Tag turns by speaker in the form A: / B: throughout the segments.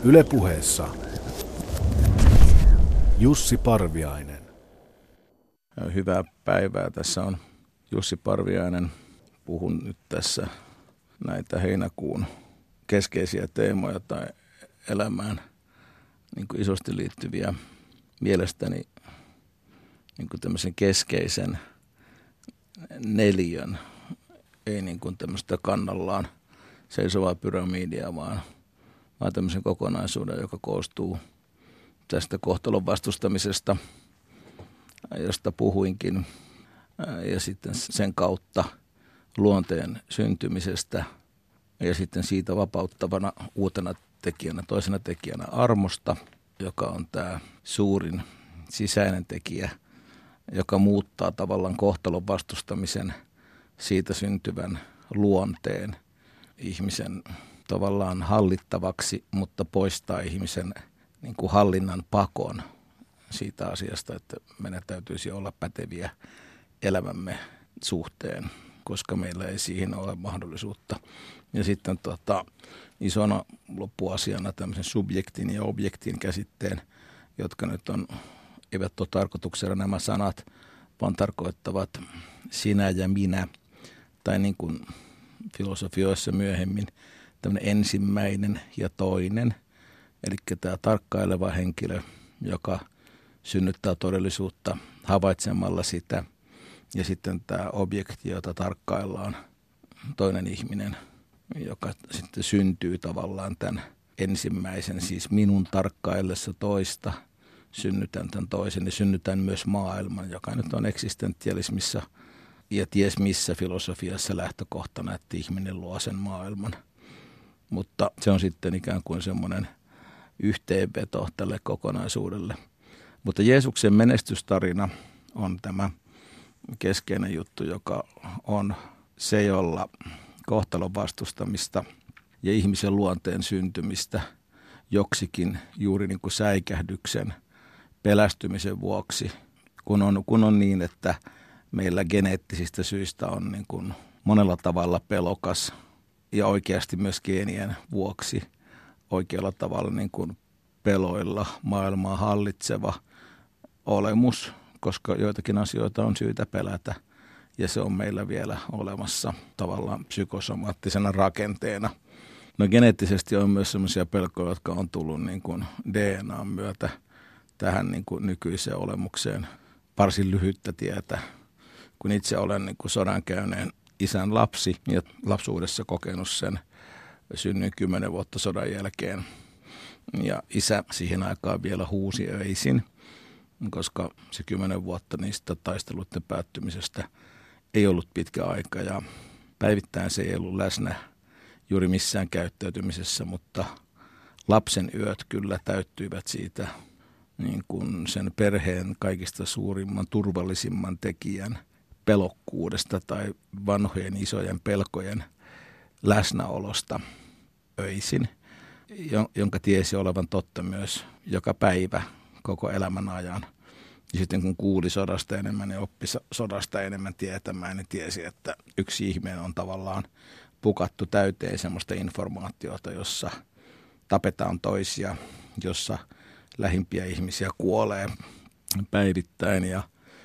A: Yle Puheessa Jussi Parviainen.
B: Hyvää päivää. Tässä on Jussi Parviainen. Puhun nyt tässä näitä heinäkuun keskeisiä teemoja tai elämään niin kuin isosti liittyviä mielestäni niin kuin tämmöisen keskeisen neliön, ei niin kuin tämmöistä kannallaan seisovaa pyramidia, vaan tämmöisen kokonaisuuden, joka koostuu tästä kohtalon vastustamisesta, josta puhuinkin, ja sitten sen kautta luonteen syntymisestä ja sitten siitä vapauttavana uutena tekijänä, toisena tekijänä armosta, joka on tämä suurin sisäinen tekijä, joka muuttaa tavallaan kohtalon vastustamisen siitä syntyvän luonteen ihmisen tavallaan hallittavaksi, mutta poistaa ihmisen niin kuin hallinnan pakon siitä asiasta, että meidän täytyisi olla päteviä elämämme suhteen, koska meillä ei siihen ole mahdollisuutta. Ja sitten isona loppuasiana tämmöisen subjektin ja objektin käsitteen, jotka nyt eivät ole tarkoituksena nämä sanat, vaan tarkoittavat sinä ja minä, tai niin kuin filosofioissa myöhemmin tämmöinen ensimmäinen ja toinen, eli tämä tarkkaileva henkilö, joka synnyttää todellisuutta havaitsemalla sitä, ja sitten tämä objekti, jota tarkkaillaan, toinen ihminen, joka sitten syntyy tavallaan tämän ensimmäisen, siis minun tarkkaillessa toista, synnytän tämän toisen ja synnytän myös maailman, joka nyt on eksistentialismissa ja ties missä filosofiassa lähtökohtana, että ihminen luo sen maailman. Mutta se on sitten ikään kuin semmoinen yhteenveto tälle kokonaisuudelle. Mutta Jeesuksen menestystarina on tämä keskeinen juttu, joka on se, jolla kohtalon vastustamista ja ihmisen luonteen syntymistä joksikin juuri niin kuin säikähdyksen pelästymisen vuoksi, kun on niin, että meillä geneettisistä syistä on niin kuin monella tavalla pelokas ja oikeasti myös geenien vuoksi oikealla tavalla niin kuin peloilla maailmaa hallitseva olemus, koska joitakin asioita on syytä pelätä ja se on meillä vielä olemassa tavallaan psykosomaattisena rakenteena. No geneettisesti on myös sellaisia pelkoja, jotka on tullut niin kuin DNAn myötä tähän niin kuin nykyiseen olemukseen varsin lyhyttä tietä. Kun itse olen niin kuin sodan käyneen isän lapsi ja lapsuudessa kokenut sen, synnyin 10 vuotta sodan jälkeen. Ja isä siihen aikaan vielä huusi öisin, koska se 10 vuotta niistä taisteluiden päättymisestä ei ollut pitkä aika ja päivittäin se ei ollut läsnä juuri missään käyttäytymisessä, mutta lapsen yöt kyllä täyttyivät siitä niin kuin sen perheen kaikista suurimman, turvallisimman tekijän pelokkuudesta tai vanhojen isojen pelkojen läsnäolosta öisin, jonka tiesi olevan totta myös joka päivä koko elämän ajan. Ja sitten kun kuuli sodasta enemmän ja oppi sodasta enemmän tietämään, niin tiesi, että yksi ihminen on tavallaan pukattu täyteen semmoista informaatiota, jossa tapetaan toisia, jossa lähimpiä ihmisiä kuolee päivittäin ja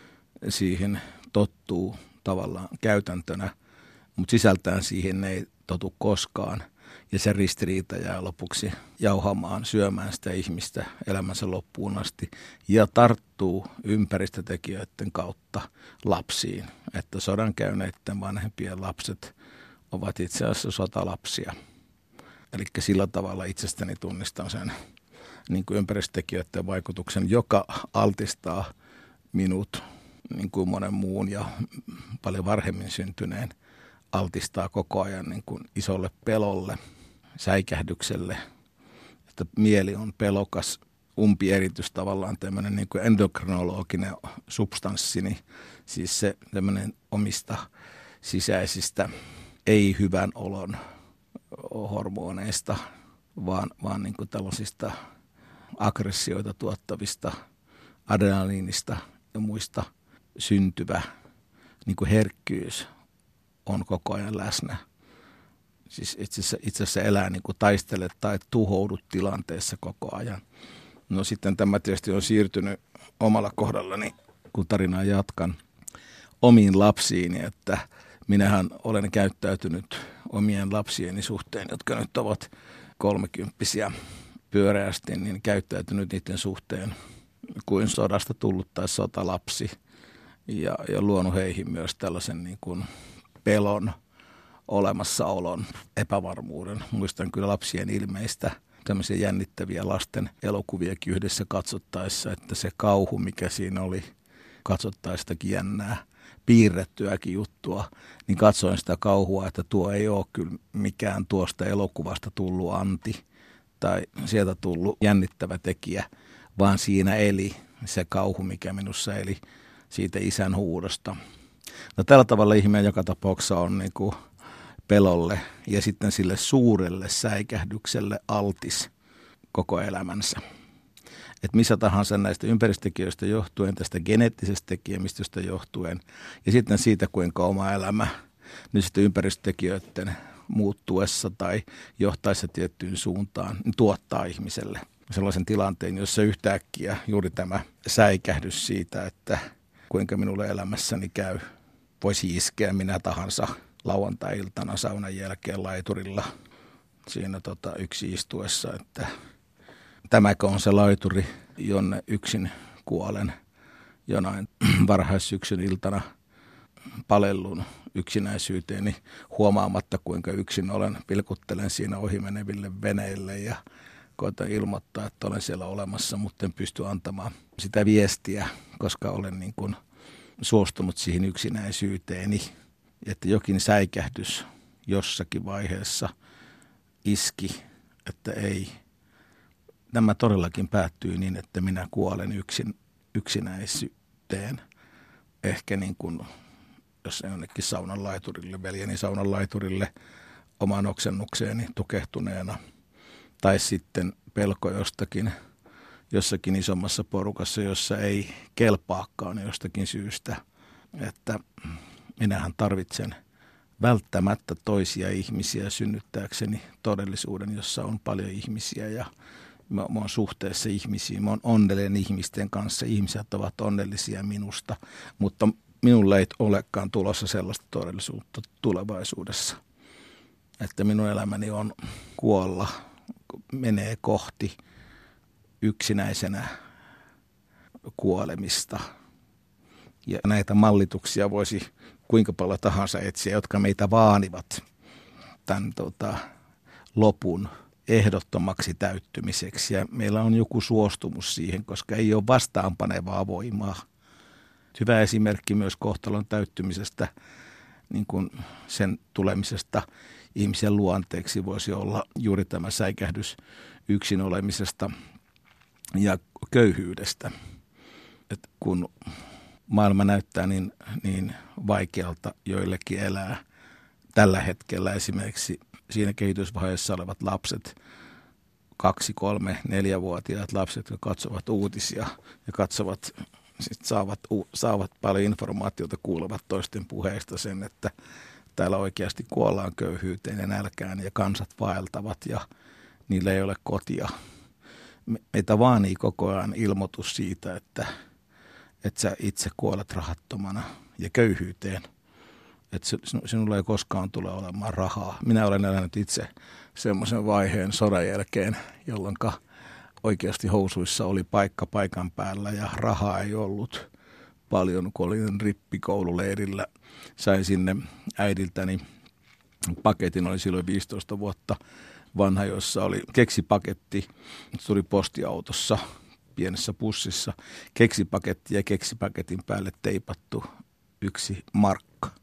B: siihen tottuu tavallaan käytäntönä, mutta sisältään siihen ei totu koskaan. Ja se ristiriita jää lopuksi jauhamaan, syömään sitä ihmistä elämänsä loppuun asti ja tarttuu ympäristötekijöiden kautta lapsiin. Että sodan käyneiden vanhempien lapset ovat itse asiassa sotalapsia. Eli sillä tavalla itsestäni tunnistan sen niin kuin ympäristötekijöiden vaikutuksen, joka altistaa minut niin kuin monen muun ja paljon varhemmin syntyneen altistaa koko ajan niin kuin isolle pelolle, säikähdykselle, että mieli on pelokas, umpieritys tavallaan tämmöinen niin kuin endokrinologinen substanssini, siis se tämmöinen omista sisäisistä ei hyvän olon hormoneista, vaan niin kuin tällaisista aggressioita tuottavista adrenaliinista ja muista syntyvä niin kuin herkkyys on koko ajan läsnä. Siis itse asiassa elää niin kuin taistelet tai tuhoudut tilanteessa koko ajan. No sitten tämä tietysti on siirtynyt omalla kohdallani, kun tarinaa jatkan, omiin lapsiini, että minähän olen käyttäytynyt omien lapsieni suhteen, jotka nyt ovat 30-vuotiaita pyöreästi, niin käyttäytynyt niiden suhteen kuin sodasta tullut tai sotalapsi ja luonut heihin myös tällaisen niin kuin pelon, olemassaolon, epävarmuuden. Muistan kyllä lapsien ilmeistä tämmöisiä jännittäviä lasten elokuviakin yhdessä katsottaessa, että se kauhu, mikä siinä oli, katsottaistakin jännää, piirrettyäkin juttua, niin katsoin sitä kauhua, että tuo ei ole kyllä mikään tuosta elokuvasta tullut anti tai sieltä tullut jännittävä tekijä, vaan siinä eli se kauhu, mikä minussa eli siitä isän huudosta. No tällä tavalla ihminen joka tapauksessa on niin kuin pelolle ja sitten sille suurelle säikähdykselle altis koko elämänsä. Että missä tahansa näistä ympäristötekijöistä johtuen, tästä geneettisestä tekijämistöstä johtuen ja sitten siitä, kuinka oma elämä nyt sitten ympäristötekijöiden muuttuessa tai johtaessa tiettyyn suuntaan niin tuottaa ihmiselle sellaisen tilanteen, jossa yhtäkkiä juuri tämä säikähdys siitä, että kuinka minulle elämässäni käy, voisi iskeä minä tahansa lauantai-iltana saunan jälkeen laiturilla siinä yksi istuessa, että tämäkö on se laituri, jonne yksin kuolen jonain varhaissyksyn iltana palellun yksinäisyyteeni huomaamatta, kuinka yksin olen, pilkuttelen siinä ohimeneville veneille ja koitan ilmoittaa, että olen siellä olemassa, mutta en pysty antamaan sitä viestiä, koska olen niin kuin suostunut siihen yksinäisyyteeni, että jokin säikähdys jossakin vaiheessa iski, että ei. Nämä todellakin päättyy niin, että minä kuolen yksinäisyyteen. Ehkä niin kuin, jos jonnekin saunan laiturille, veljeni saunan laiturille omaan oksennukseeni tukehtuneena. Tai sitten pelko jossakin isommassa porukassa, jossa ei kelpaakaan jostakin syystä. Että minähän tarvitsen välttämättä toisia ihmisiä synnyttääkseni todellisuuden, jossa on paljon ihmisiä ja mä oon suhteessa ihmisiin. Mä oon onnellinen ihmisten kanssa. Ihmiset ovat onnellisia minusta, mutta minulle ei olekaan tulossa sellaista todellisuutta tulevaisuudessa. Että minun elämäni on kuolla, menee kohti yksinäisenä kuolemista. Ja näitä mallituksia voisi kuinka paljon tahansa etsiä, jotka meitä vaanivat tämän lopun ehdottomaksi täyttymiseksi. Ja meillä on joku suostumus siihen, koska ei ole vastaanpanevaa voimaa. Hyvä esimerkki myös kohtalon täyttymisestä, niin kuin sen tulemisesta ihmisen luonteeksi voisi olla juuri tämä säikähdys yksin olemisesta ja köyhyydestä. Et kun maailma näyttää niin vaikealta joillekin elää tällä hetkellä esimerkiksi siinä kehitysvaiheessa olevat lapset, 2-, 3-, 4-vuotiaat lapset, jotka katsovat uutisia ja katsovat, saavat paljon informaatiota, kuulevat toisten puheista sen, että täällä oikeasti kuollaan köyhyyteen ja nälkään ja kansat vaeltavat ja niillä ei ole kotia. Meitä vaanii koko ajan ilmoitus siitä, että sä itse kuolet rahattomana ja köyhyyteen. Että sinulla ei koskaan tule olemaan rahaa. Minä olen elänyt itse semmoisen vaiheen sodan jälkeen, jolloin oikeasti housuissa oli paikka paikan päällä ja rahaa ei ollut paljon, kun olin rippikoululeirillä. Sain sinne äidiltäni paketin, oli silloin 15 vuotta vanha, jossa oli keksipaketti. Se tuli postiautossa, pienessä pussissa. Keksipaketti ja keksipaketin päälle teipattu 1 markka,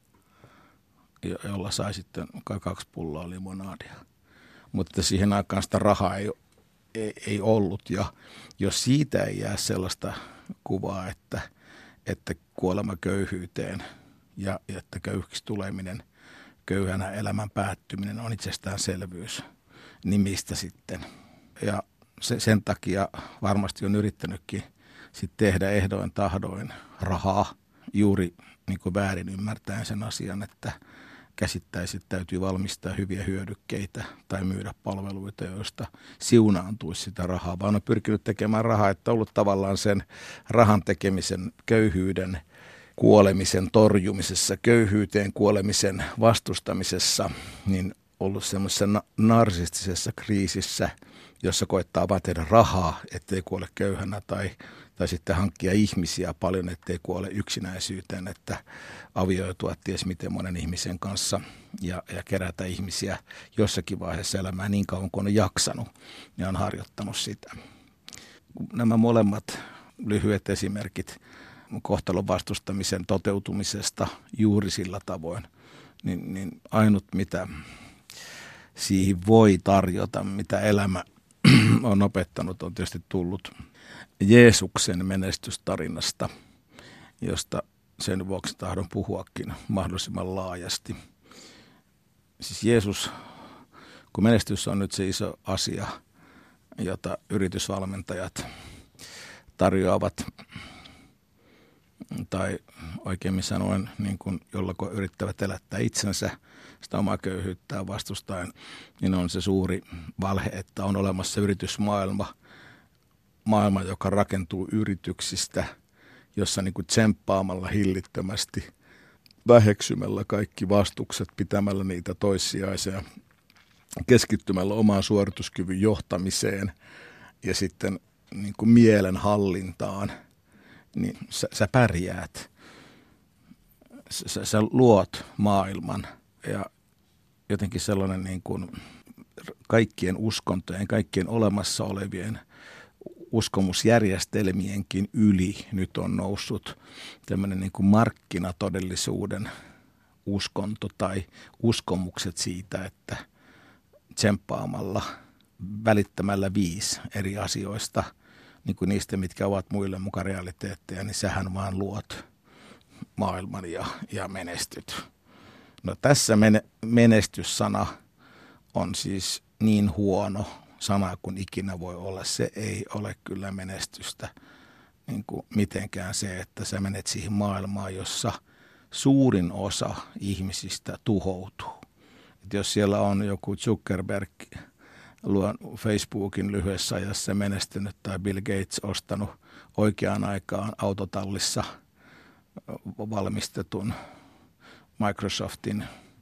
B: jolla sai sitten 2 pulloa limonaadia. Mutta siihen aikaan sitä rahaa ei ollut. Ja jos siitä ei jää sellaista kuvaa, että kuolema köyhyyteen ja että köyhäksi tuleminen, köyhänä elämän päättyminen on itsestäänselvyys, niin mistä sitten? Ja sen takia varmasti on yrittänytkin sit tehdä ehdoin tahdoin rahaa juuri niin kuin väärin ymmärtäen sen asian, että käsittäisi, että täytyy valmistaa hyviä hyödykkeitä tai myydä palveluita, joista siunaantuisi sitä rahaa, vaan on pyrkinyt tekemään rahaa, että on ollut tavallaan sen rahan tekemisen, köyhyyden, kuolemisen torjumisessa, köyhyyteen kuolemisen vastustamisessa, niin ollut semmoisessa narsistisessa kriisissä, jossa koettaa vaan tehdä rahaa, ettei kuole köyhänä tai sitten hankkia ihmisiä paljon, ettei kuole yksinäisyyteen, että avioitua ties miten monen ihmisen kanssa ja kerätä ihmisiä jossakin vaiheessa elämää niin kauan kuin on jaksanut ja on harjoittanut sitä. Nämä molemmat lyhyet esimerkit kohtalon vastustamisen toteutumisesta juuri sillä tavoin, niin ainut mitä siihen voi tarjota, mitä elämä on opettanut, on tietysti tullut Jeesuksen menestystarinasta, josta sen vuoksi tahdon puhuakin mahdollisimman laajasti. Siis Jeesus, kun menestys on nyt se iso asia, jota yritysvalmentajat tarjoavat, tai oikeimmin sanoen, niin kuin jollako yrittävät elättää itsensä sitä omaa köyhyyttään vastustaen, niin on se suuri valhe, että on olemassa yritysmaailma, joka rakentuu yrityksistä, jossa niin kuin tsemppaamalla hillittömästi, väheksymällä kaikki vastukset, pitämällä niitä toissijaisia, keskittymällä omaan suorituskyvyn johtamiseen ja sitten niin kuin mielen hallintaan, niin sä pärjäät. Sä luot maailman ja jotenkin sellainen niin kuin kaikkien uskontojen, kaikkien olemassa olevien uskomusjärjestelmienkin yli nyt on noussut tämmöinen niin kuin markkinatodellisuuden uskonto tai uskomukset siitä, että tsemppaamalla, välittämällä 5 eri asioista, niin kuin niistä, mitkä ovat muille mukaan realiteetteja, niin sähän vaan luot maailman ja menestyt. No tässä menestyssana on siis niin huono sana kuin ikinä voi olla. Se ei ole kyllä menestystä niin kuin mitenkään se, että sä menet siihen maailmaan, jossa suurin osa ihmisistä tuhoutuu. Et jos siellä on joku Zuckerberg luon Facebookin lyhyessä ajassa menestynyt tai Bill Gates ostanut oikeaan aikaan autotallissa valmistetun Microsoftin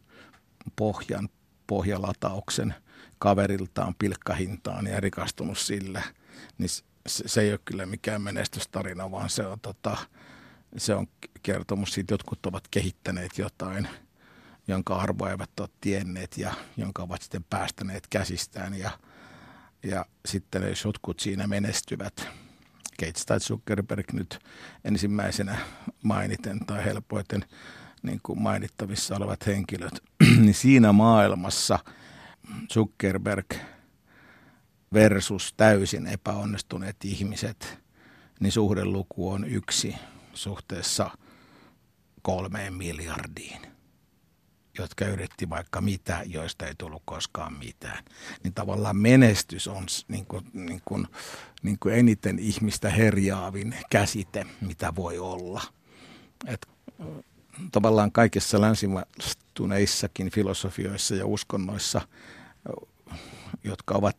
B: pohjalatauksen kaveriltaan pilkkahintaan ja rikastunut sillä, niin se ei ole kyllä mikään menestystarina, vaan se on kertomus siitä, jotkut ovat kehittäneet jotain, jonka arvoa eivät ole tienneet ja jonka ovat sitten päästäneet käsistään. Ja sitten jos jotkut siinä menestyvät, Gates tai Zuckerberg nyt ensimmäisenä mainiten tai helpoiten niin kuin mainittavissa olevat henkilöt, niin siinä maailmassa Zuckerberg versus täysin epäonnistuneet ihmiset, niin suhdeluku on 1 suhteessa 3 miljardiin, jotka yritti vaikka mitä, joista ei tullut koskaan mitään. Niin tavallaan menestys on niin kuin eniten ihmistä herjaavin käsite, mitä voi olla. Et tavallaan kaikissa länsimaistuneissakin filosofioissa ja uskonnoissa, jotka ovat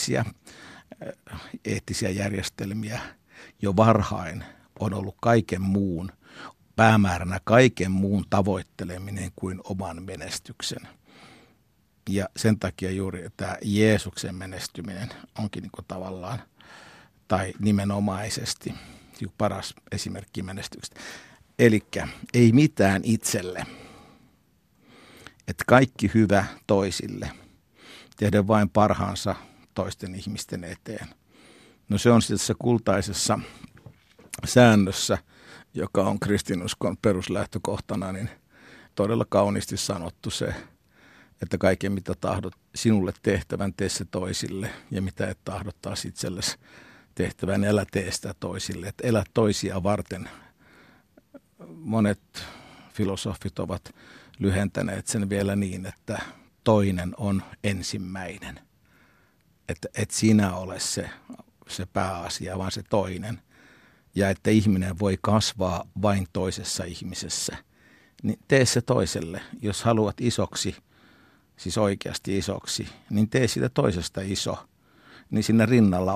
B: eettisiä järjestelmiä, jo varhain on ollut kaiken muun päämääränä kaiken muun tavoitteleminen kuin oman menestyksen. Ja sen takia juuri tämä Jeesuksen menestyminen onkin niin kuin tavallaan, tai nimenomaisesti paras esimerkki menestyksestä. Elikkä ei mitään itselle, että kaikki hyvä toisille, tehdä vain parhaansa toisten ihmisten eteen. No se on siis se kultaisessa säännössä, joka on kristinuskon peruslähtökohtana, niin todella kauniisti sanottu se, että kaiken mitä tahdot sinulle tehtävän, tee se toisille, ja mitä et tahdot taas itsellesi tehtävän, älä tee sitä toisille, että elä toisia varten. Monet filosofit ovat lyhentäneet sen vielä niin, että toinen on ensimmäinen, että et sinä ole se pääasia, vaan se toinen. Ja että ihminen voi kasvaa vain toisessa ihmisessä niin tee se toiselle. Jos haluat isoksi, siis oikeasti isoksi, niin tee siitä toisesta iso. Niin siinä rinnalla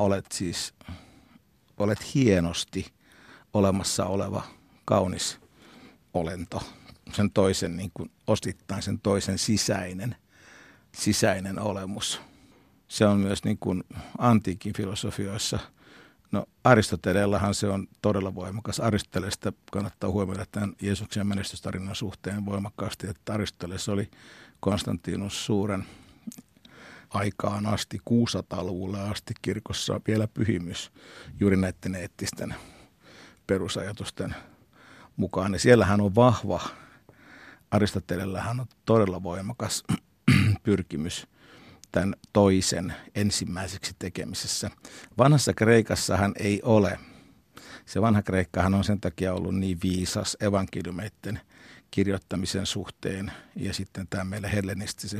B: olet hienosti olemassa oleva kaunis olento. Sen toisen, niin kuin osittain sen toisen sisäinen olemus. Se on myös niin kuin antiikin filosofioissa. No Aristoteleellahan se on todella voimakas. Aristoteleesta kannattaa huomioida tämän Jeesuksen menestystarinan suhteen voimakkaasti, että Aristoteles oli Konstantinus Suuren aikaan asti, 600-luvulle asti kirkossa vielä pyhimys juuri näiden eettisten perusajatusten mukaan. Ja siellähän on vahva, Aristoteleellähän on todella voimakas pyrkimys tämän toisen ensimmäiseksi tekemisessä. Vanhassa Kreikassahan ei ole. Se vanha Kreikkahan on sen takia ollut niin viisas evankeliumeiden kirjoittamisen suhteen ja sitten tämä meille hellenistisen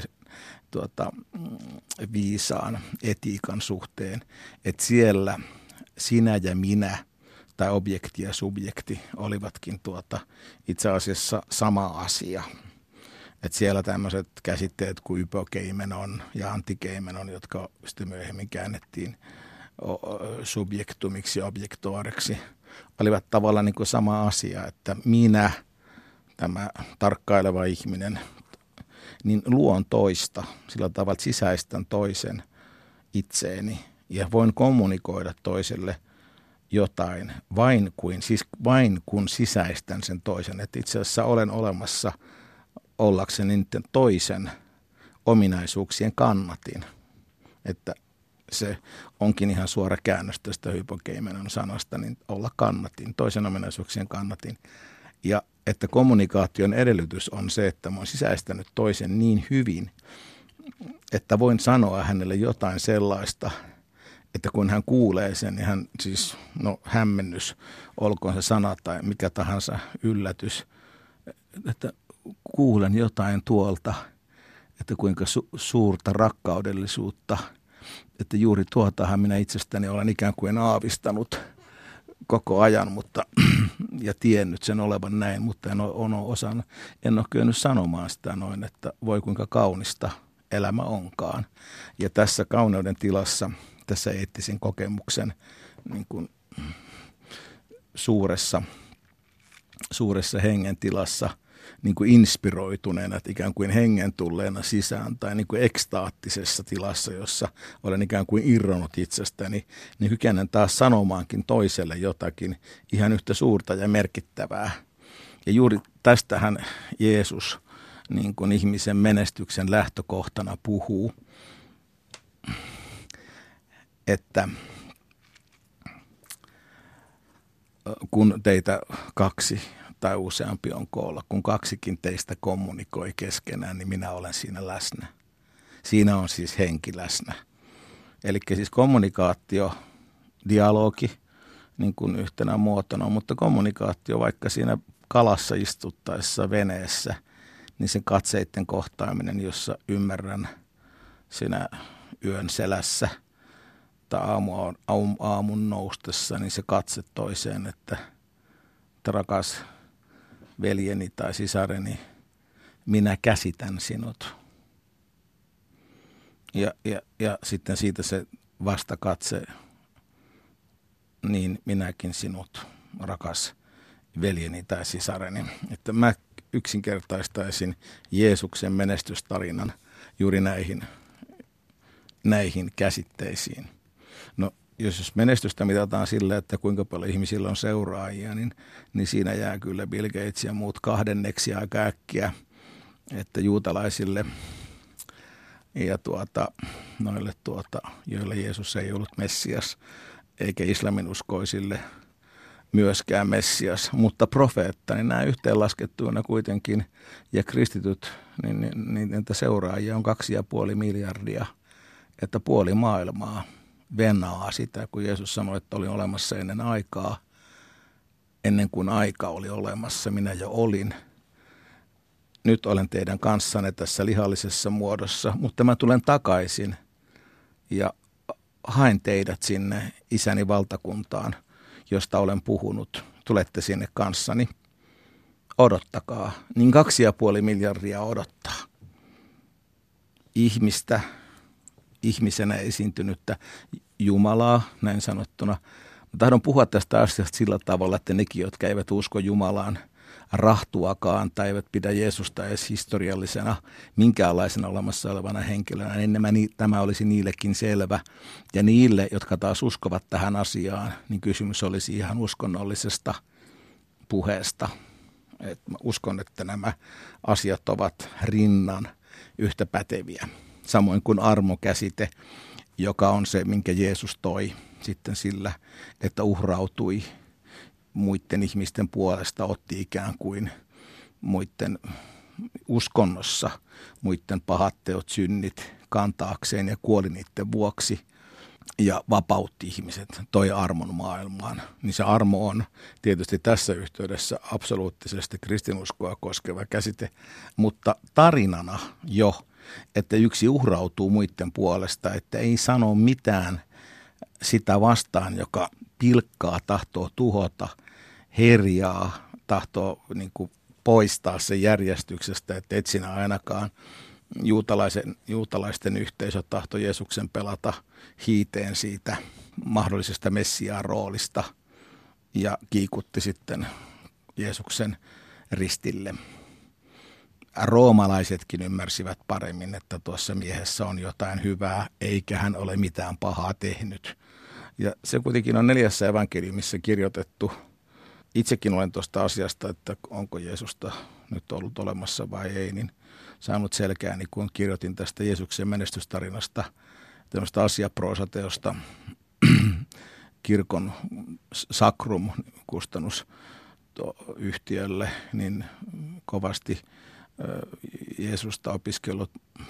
B: viisaan etiikan suhteen, että siellä sinä ja minä tai objekti ja subjekti olivatkin itse asiassa sama asia. Että siellä tämmöiset käsitteet kuin hypokeimenon ja antikeimenon, jotka sitten myöhemmin käännettiin subjektumiksi ja objektoireksi, olivat tavallaan niin kuin sama asia, että minä, tämä tarkkaileva ihminen, niin luon toista, sillä tavalla, että sisäistän toisen itseeni ja voin kommunikoida toiselle jotain vain kun sisäistän sen toisen. Että itse asiassa olen olemassa ollakseni niiden toisen ominaisuuksien kannatin. Että se onkin ihan suora käännös tästä hypokeimenon sanasta, niin olla kannatin, toisen ominaisuuksien kannatin. Ja että kommunikaation edellytys on se, että mä oon sisäistänyt toisen niin hyvin, että voin sanoa hänelle jotain sellaista, että kun hän kuulee sen, niin hän siis, hämmennys, olkoon se sana tai mikä tahansa yllätys, että kuulen jotain tuolta, että kuinka suurta rakkaudellisuutta, että juuri tuotahan minä itsestäni olen ikään kuin aavistanut koko ajan, ja tiennyt sen olevan näin, mutta en ole kyennyt sanomaan sitä noin, että voi kuinka kaunista elämä onkaan. Ja tässä kauneuden tilassa, tässä eettisen kokemuksen niin kuin suuressa hengen tilassa, niin kuin inspiroituneena, että ikään kuin hengen tulleena sisään tai niin kuin ekstaattisessa tilassa, jossa olen ikään kuin irronnut itsestäni, niin kykenen taas sanomaankin toiselle jotakin ihan yhtä suurta ja merkittävää. Ja juuri tästähän Jeesus niin kuin ihmisen menestyksen lähtökohtana puhuu, että kun teitä kaksi tai useampi on koolla, kun kaksikin teistä kommunikoi keskenään, niin minä olen siinä läsnä. Siinä on siis henki läsnä. Eli siis kommunikaatio, dialogi niin kuin yhtenä muotona, mutta kommunikaatio vaikka siinä kalassa istuttaessa veneessä, niin sen katseiden kohtaaminen, jossa ymmärrän siinä yön selässä tai aamun noustessa, niin se katse toiseen, että rakas veljeni tai sisareni, minä käsitän sinut. Ja sitten siitä se vastakatse, niin minäkin sinut, rakas veljeni tai sisareni. Että mä yksinkertaistaisin Jeesuksen menestystarinan juuri näihin käsitteisiin. No, jos menestystä mitataan sillä, että kuinka paljon ihmisillä on seuraajia, niin siinä jää kyllä Bill Gates ja muut kahdenneksi aika äkkiä, että juutalaisille ja noille joille Jeesus ei ollut Messias, eikä islaminuskoisille myöskään Messias, mutta profeetta, niin nämä yhteenlaskettuina kuitenkin, ja kristityt, niin entä seuraajia on 2,5 miljardia, että puoli maailmaa venaa sitä, kun Jeesus sanoi, että oli olemassa ennen aikaa, ennen kuin aika oli olemassa, minä jo olin. Nyt olen teidän kanssanne tässä lihallisessa muodossa, mutta mä tulen takaisin ja haen teidät sinne isäni valtakuntaan, josta olen puhunut. Tulette sinne kanssani odottakaa, niin 2,5 miljardia odottaa ihmistä, ihmisenä esiintynyttä Jumalaa, näin sanottuna. Mä tahdon puhua tästä asiasta sillä tavalla, että nekin, jotka eivät usko Jumalaan rahtuakaan tai eivät pidä Jeesusta edes historiallisena minkäänlaisena olemassa olevana henkilönä, niin tämä olisi niillekin selvä. Ja niille, jotka taas uskovat tähän asiaan, niin kysymys olisi ihan uskonnollisesta puheesta. Mä uskon, että nämä asiat ovat rinnan yhtä päteviä. Samoin kuin armokäsite, joka on se, minkä Jeesus toi sitten sillä, että uhrautui muiden ihmisten puolesta, otti ikään kuin muiden uskonnossa, muiden pahat teot, synnit kantaakseen ja kuoli niiden vuoksi ja vapautti ihmiset, toi armon maailmaan. Niin se armo on tietysti tässä yhteydessä absoluuttisesti kristinuskoa koskeva käsite, mutta tarinana jo, että yksi uhrautuu muiden puolesta, että ei sano mitään sitä vastaan, joka pilkkaa, tahtoo tuhota, herjaa, tahtoo niin kuin poistaa sen järjestyksestä, että et sinä ainakaan juutalaisten yhteisö tahtoi Jeesuksen pelata hiiteen siitä mahdollisesta Messiaan roolista ja kiikutti sitten Jeesuksen ristille. Roomalaisetkin ymmärsivät paremmin, että tuossa miehessä on jotain hyvää, eikä hän ole mitään pahaa tehnyt. Ja se kuitenkin on 4 evankeliumissa kirjoitettu. Itsekin olen tuosta asiasta, että onko Jeesusta nyt ollut olemassa vai ei, niin saanut selkääni, kun kirjoitin tästä Jeesuksen menestystarinasta, tämmöistä asiaproosateosta kirkon Sacrum-kustannusyhtiölle, niin kovasti Jeesusta opiskellut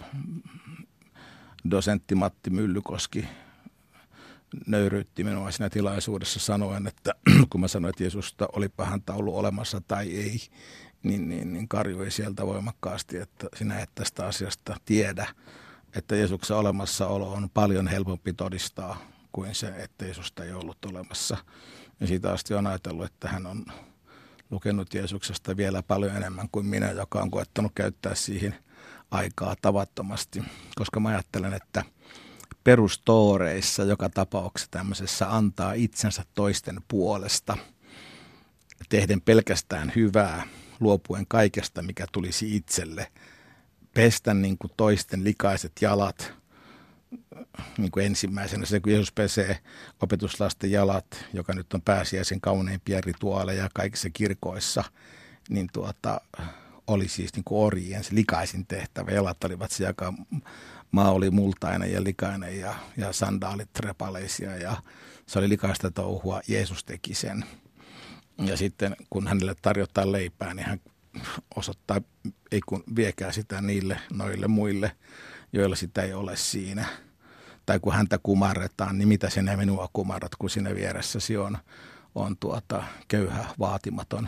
B: dosentti Matti Myllykoski nöyryytti minua siinä tilaisuudessa sanoen, että kun mä sanoin, että Jeesusta olipa häntä ollut olemassa tai ei, niin karjui sieltä voimakkaasti, että sinä et tästä asiasta tiedä, että Jeesuksen olemassaolo on paljon helpompi todistaa kuin se, että Jeesusta ei ollut olemassa. Ja siitä asti on ajatellut, että hän on lukenut Jeesuksesta vielä paljon enemmän kuin minä, joka on koettanut käyttää siihen aikaa tavattomasti, koska mä ajattelen, että perustooreissa joka tapauksessa tämmöisessä antaa itsensä toisten puolesta, tehden pelkästään hyvää, luopuen kaikesta, mikä tulisi itselle, pestä niin kuin toisten likaiset jalat, niin kuin ensimmäisenä se, kun Jeesus pesee opetuslasten jalat, joka nyt on pääsiäisen kauneimpia rituaaleja kaikissa kirkoissa, niin oli siis niin kuin orjien se likaisin tehtävä. Jalat olivat se, joka maa oli multainen ja likainen ja sandaalit repaleisia ja se oli likaista touhua. Jeesus teki sen. Ja sitten kun hänelle tarjotaan leipää, niin hän osoittaa, ei kun viekää sitä noille muille, joilla sitä ei ole siinä. Tai kun häntä kumarretaan, niin mitä sinä minua kumarrat, kun sinä vieressäsi on köyhä, vaatimaton,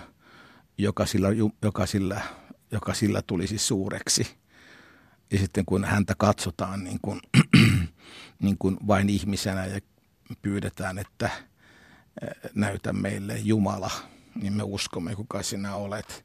B: joka sillä tulisi suureksi. Ja sitten kun häntä katsotaan niin kuin vain ihmisenä ja pyydetään, että näytä meille Jumala, niin me uskomme, kuka sinä olet,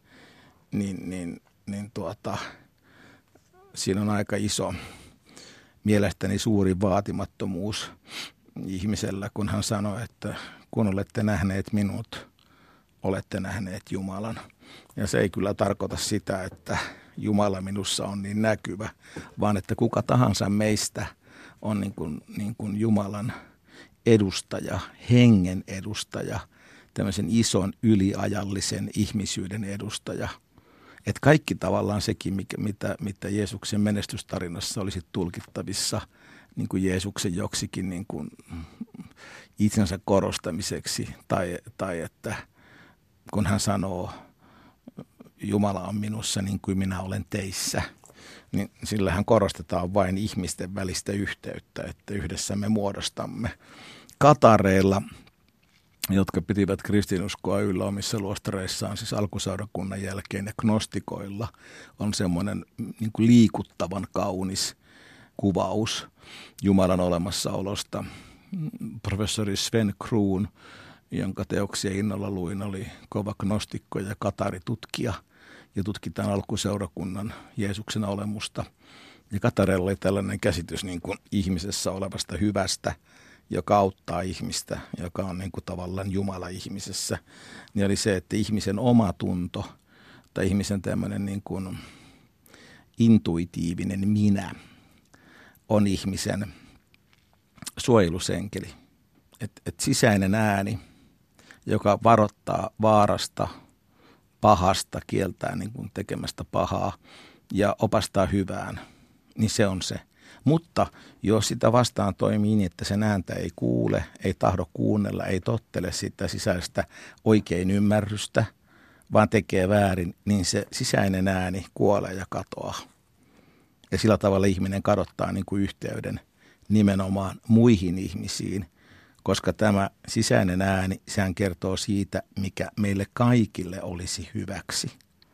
B: siinä on aika iso, mielestäni suuri vaatimattomuus ihmisellä, kun hän sanoi, että kun olette nähneet minut, olette nähneet Jumalan. Ja se ei kyllä tarkoita sitä, että Jumala minussa on niin näkyvä, vaan että kuka tahansa meistä on niin kuin Jumalan edustaja, hengen edustaja, tämmöisen ison yliajallisen ihmisyyden edustaja. Että kaikki tavallaan sekin, mitä Jeesuksen menestystarinassa olisi tulkittavissa niin kuin Jeesuksen joksikin niin kuin itsensä korostamiseksi tai että kun hän sanoo, Jumala on minussa niin kuin minä olen teissä, niin sillähän korostetaan vain ihmisten välistä yhteyttä, että yhdessä me muodostamme. Katareilla, jotka pitivät kristinuskoa yllä omissa luostareissaan, siis alkuseurakunnan jälkeen, ja gnostikoilla on semmoinen niin kuin liikuttavan kaunis kuvaus Jumalan olemassaolosta. Professori Sven Kruun, jonka teoksia innolla luin, oli kova gnostikko ja kataritutkija. Ja tutkitaan alkuseurakunnan Jeesuksen olemusta. Ja Katarella oli tällainen käsitys niin kuin ihmisessä olevasta hyvästä, joka auttaa ihmistä, joka on niin kuin tavallaan Jumala ihmisessä. Niin oli se, että ihmisen omatunto tai ihmisen tämmöinen niin kuin intuitiivinen minä on ihmisen suojelusenkeli. Et sisäinen ääni, joka varoittaa vaarasta, pahasta, kieltää niin kuin tekemästä pahaa ja opastaa hyvään, niin se on se. Mutta jos sitä vastaan toimii niin, että sen ääntä ei kuule, ei tahdo kuunnella, ei tottele sitä sisäistä oikein ymmärrystä, vaan tekee väärin, niin se sisäinen ääni kuolee ja katoaa. Ja sillä tavalla ihminen kadottaa niin kuin yhteyden nimenomaan muihin ihmisiin, koska tämä sisäinen ääni, sehän kertoo siitä, mikä meille kaikille olisi hyväksi.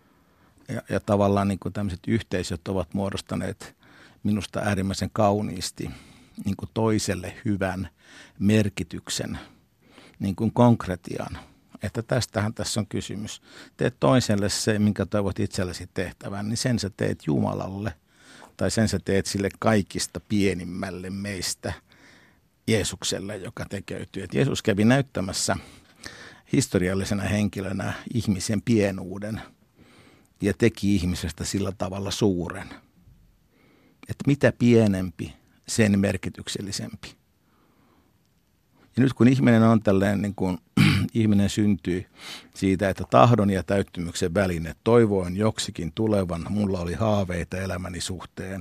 B: Ja tavallaan niin kuin tämmöiset yhteisöt ovat muodostaneet minusta äärimmäisen kauniisti niin kuin toiselle hyvän merkityksen, niin kuin konkretian. Että tästähän tässä on kysymys. Teet toiselle se, minkä toivot itsellesi tehtävän, niin sen sä teet Jumalalle. Tai sen sä teet sille kaikista pienimmälle meistä, Jeesukselle, joka tekeytyy. Et Jeesus kävi näyttämässä historiallisena henkilönä ihmisen pienuuden ja teki ihmisestä sillä tavalla suuren. Että mitä pienempi, sen merkityksellisempi. Ja nyt kun ihminen on tällainen, niin kuin ihminen syntyy siitä, että tahdon ja täyttymyksen väline, toivoin joksikin tulevan, mulla oli haaveita elämäni suhteen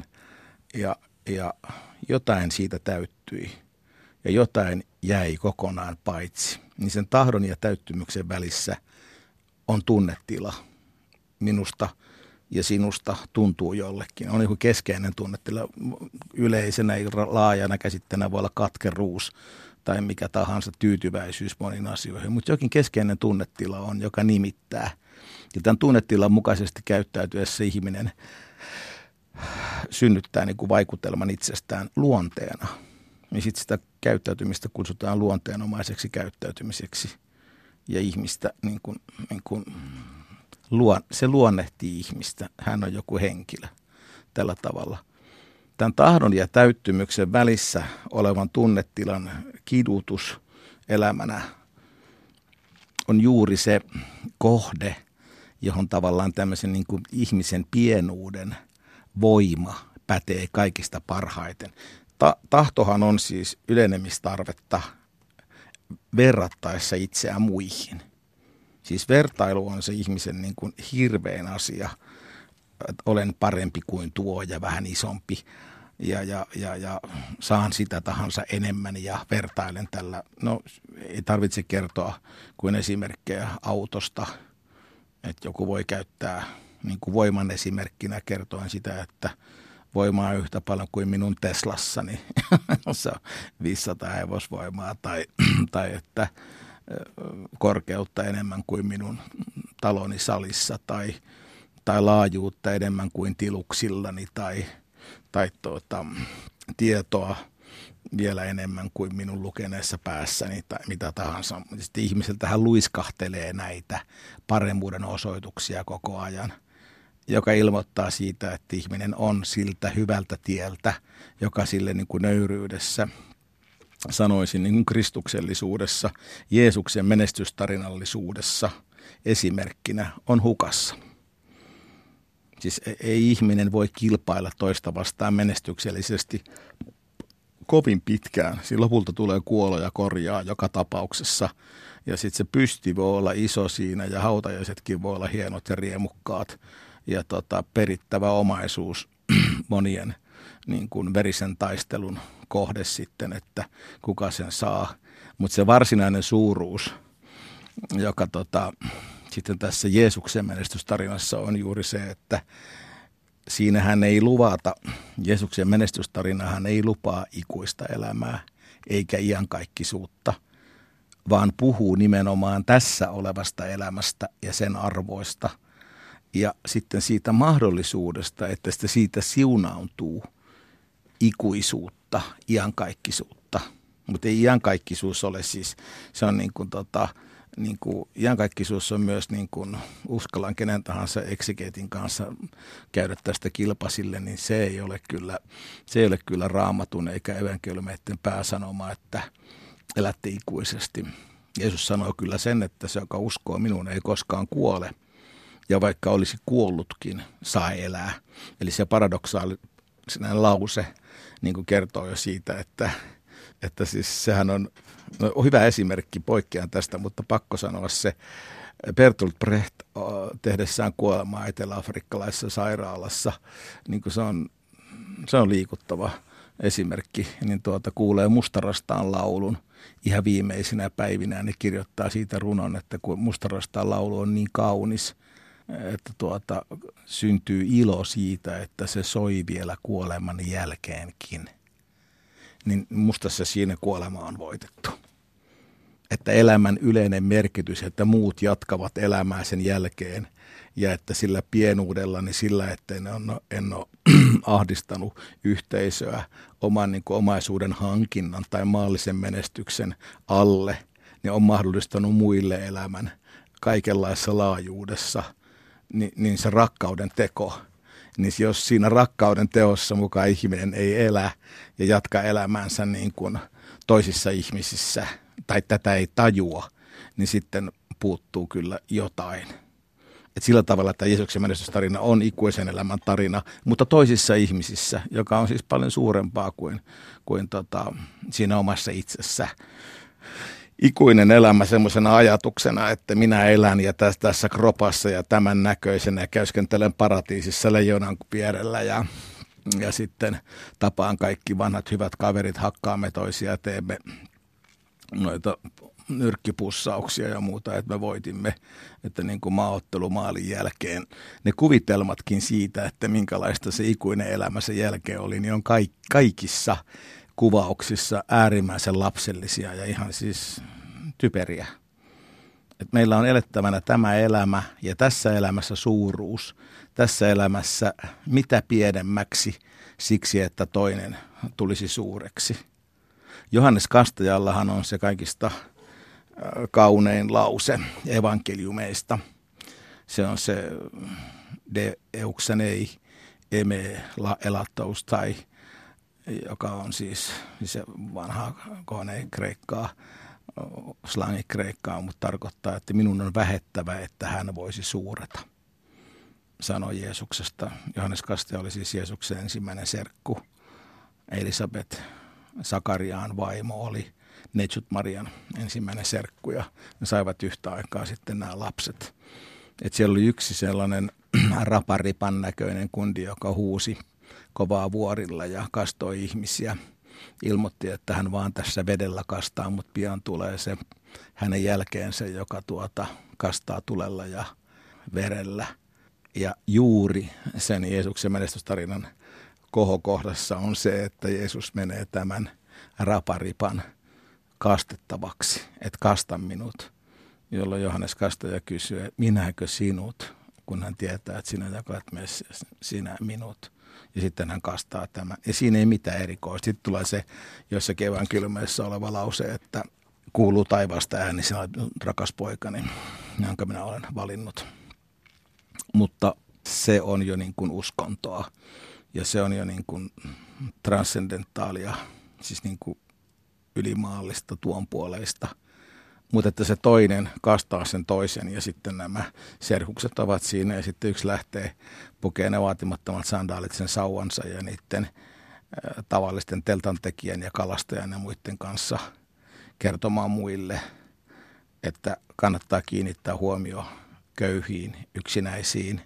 B: ja jotain siitä täyttyi ja jotain jäi kokonaan paitsi. Niin sen tahdon ja täyttymyksen välissä on tunnetila. Minusta ja sinusta tuntuu jollekin. On joku keskeinen tunnetila. Yleisenä laajana käsitteenä voi olla katkeruus tai mikä tahansa tyytyväisyys moniin asioihin. Mutta jokin keskeinen tunnetila on, joka nimittää. Ja tämän tunnetilan mukaisesti käyttäytyessä ihminen synnyttää niin kuin vaikutelman itsestään luonteena. Ja sitten sitä käyttäytymistä kutsutaan luonteenomaiseksi käyttäytymiseksi. Ja ihmistä se luonnehtii ihmistä. Hän on joku henkilö tällä tavalla. Tämän tahdon ja täyttymyksen välissä olevan tunnetilan kidutus elämänä on juuri se kohde, johon tavallaan tämmöisen niin kuin ihmisen pienuuden voima pätee kaikista parhaiten. Tahtohan on siis ylenemistarvetta verrattaessa itseään muihin. Siis vertailu on se ihmisen niin kuin hirveän asia, että olen parempi kuin tuo ja vähän isompi ja saan sitä tahansa enemmän ja vertailen tällä. No ei tarvitse kertoa kuin esimerkkejä autosta, että joku voi käyttää niin kuin voiman esimerkkinä kertoen sitä, että voimaa yhtä paljon kuin minun Teslassani, se on 500 hevosvoimaa tai että korkeutta enemmän kuin minun taloni salissa tai laajuutta enemmän kuin tiluksillani tai tietoa vielä enemmän kuin minun lukeneessa päässäni tai mitä tahansa. Sitten ihmiseltähän luiskahtelee näitä paremmuuden osoituksia koko ajan, joka ilmoittaa siitä, että ihminen on siltä hyvältä tieltä, joka sille niin kuin nöyryydessä, sanoisin niin kuin kristuksellisuudessa, Jeesuksen menestystarinallisuudessa esimerkkinä on hukassa. Siis ei ihminen voi kilpailla toista vastaan menestyksellisesti kovin pitkään. Siinä lopulta tulee kuolo ja korjaa joka tapauksessa. Ja sitten se pysti voi olla iso siinä ja hautajaisetkin voi olla hienot ja riemukkaat. Ja perittävä omaisuus monien niin kuin verisen taistelun kohde sitten, että kuka sen saa. Mutta se varsinainen suuruus, joka sitten tässä Jeesuksen menestystarinassa on juuri se, että siinähän ei luvata, Jeesuksen menestystarinahan ei lupaa ikuista elämää eikä iankaikkisuutta, vaan puhuu nimenomaan tässä olevasta elämästä ja sen arvoista ja sitten siitä mahdollisuudesta, että siitä siunaantuu ikuisuutta, iankaikkisuutta Mutta ei iankaikkisuus ole siis, se on iankaikkisuus on myös uskallan kenen tahansa eksegeetin kanssa käydä tästä kilpasille, niin se ei ole kyllä Raamatun eikä evankeliumeiden pääsanoma, että elätte ikuisesti. Jeesus sanoo kyllä sen, että se, joka uskoo minuun, ei koskaan kuole. Ja vaikka olisi kuollutkin, saa elää. Eli se paradoksaalinen lause niin kuin kertoo jo siitä, että siis sehän on hyvä esimerkki, poikkean tästä, mutta pakko sanoa se. Bertolt Brecht tehdessään kuolemaa etelä-afrikkalaisessa sairaalassa, niin kuin se on liikuttava esimerkki, niin kuulee Mustarastaan laulun ihan viimeisinä päivinä, niin kirjoittaa siitä runon, että kun Mustarastaan laulu on niin kaunis, että syntyy ilo siitä, että se soi vielä kuoleman jälkeenkin. Niin musta se siinä kuolema on voitettu. Että elämän yleinen merkitys, että muut jatkavat elämää sen jälkeen ja että sillä pienuudella, niin sillä, että en ole ahdistanut yhteisöä oman omaisuuden hankinnan tai maallisen menestyksen alle, niin on mahdollistanut muille elämän kaikenlaisessa laajuudessa, niin se rakkauden teko. Niin jos siinä rakkauden teossa mukaan ihminen ei elä ja jatka elämänsä niin kuin toisissa ihmisissä tai tätä ei tajua, niin sitten puuttuu kyllä jotain. Et sillä tavalla, että Jeesuksen menestystarina on ikuisen elämän tarina, mutta toisissa ihmisissä, joka on siis paljon suurempaa kuin siinä omassa itsessä. Ikuinen elämä semmoisena ajatuksena, että minä elän ja tässä kropassa ja tämän näköisenä ja käyskentelen paratiisissa leijonan vierellä ja sitten tapaan kaikki vanhat hyvät kaverit, hakkaamme toisia ja teemme noita nyrkkipussauksia ja muuta, että me voitimme, että niin kuin maaottelumaalin jälkeen ne kuvitelmatkin siitä, että minkälaista se ikuinen elämä sen jälkeen oli, niin on kaikissa kuvauksissa äärimmäisen lapsellisia ja ihan siis typeriä. Et meillä on elettävänä tämä elämä ja tässä elämässä suuruus, tässä elämässä mitä pienemmäksi siksi, että toinen tulisi suureksi. Johannes Kastajallahan on se kaikista kaunein lause evankeliumeista. Se on se de euxenei eme elattaus tai joka on siis se vanha kohoneen kreikkaa, slangikreikkaa, mutta tarkoittaa, että minun on vähettävä, että hän voisi suureta. Sanoi Jeesuksesta. Johannes Kastaja oli siis Jeesuksen ensimmäinen serkku. Elisabet, Sakariaan vaimo, oli Neitsut Marian ensimmäinen serkku ja ne saivat yhtä aikaa sitten nämä lapset. Et siellä oli yksi sellainen raparipan näköinen kundi, joka huusi kovaa vuorilla ja kastoi ihmisiä. Ilmoitti, että hän vaan tässä vedellä kastaa, mutta pian tulee se hänen jälkeensä, joka kastaa tulella ja verellä. Ja juuri sen Jeesuksen menestystarinan kohokohdassa on se, että Jeesus menee tämän raparipan kastettavaksi, että kasta minut, jolloin Johannes Kastaja kysyy, että minäkö sinut, kun hän tietää, että sinä jakat Messias, sinä minut. Ja sitten hän kastaa tämän. Ja siinä ei mitään erikoista. Sitten tulee se jossakin evankeliumissa oleva lause, että kuuluu taivaasta ääni, sinä olet rakas poikani, jonka minä olen valinnut. Mutta se on jo niin kuin uskontoa ja se on jo niin kuin transcendentaalia, siis niin kuin ylimaallista tuonpuoleista. Mutta että se toinen kastaa sen toisen ja sitten nämä serhukset ovat siinä ja sitten yksi lähtee pukemaan ne vaatimattomat sandaalit sen sauvansa ja niiden tavallisten teltantekijän ja kalastajan ja muiden kanssa kertomaan muille, että kannattaa kiinnittää huomio köyhiin, yksinäisiin,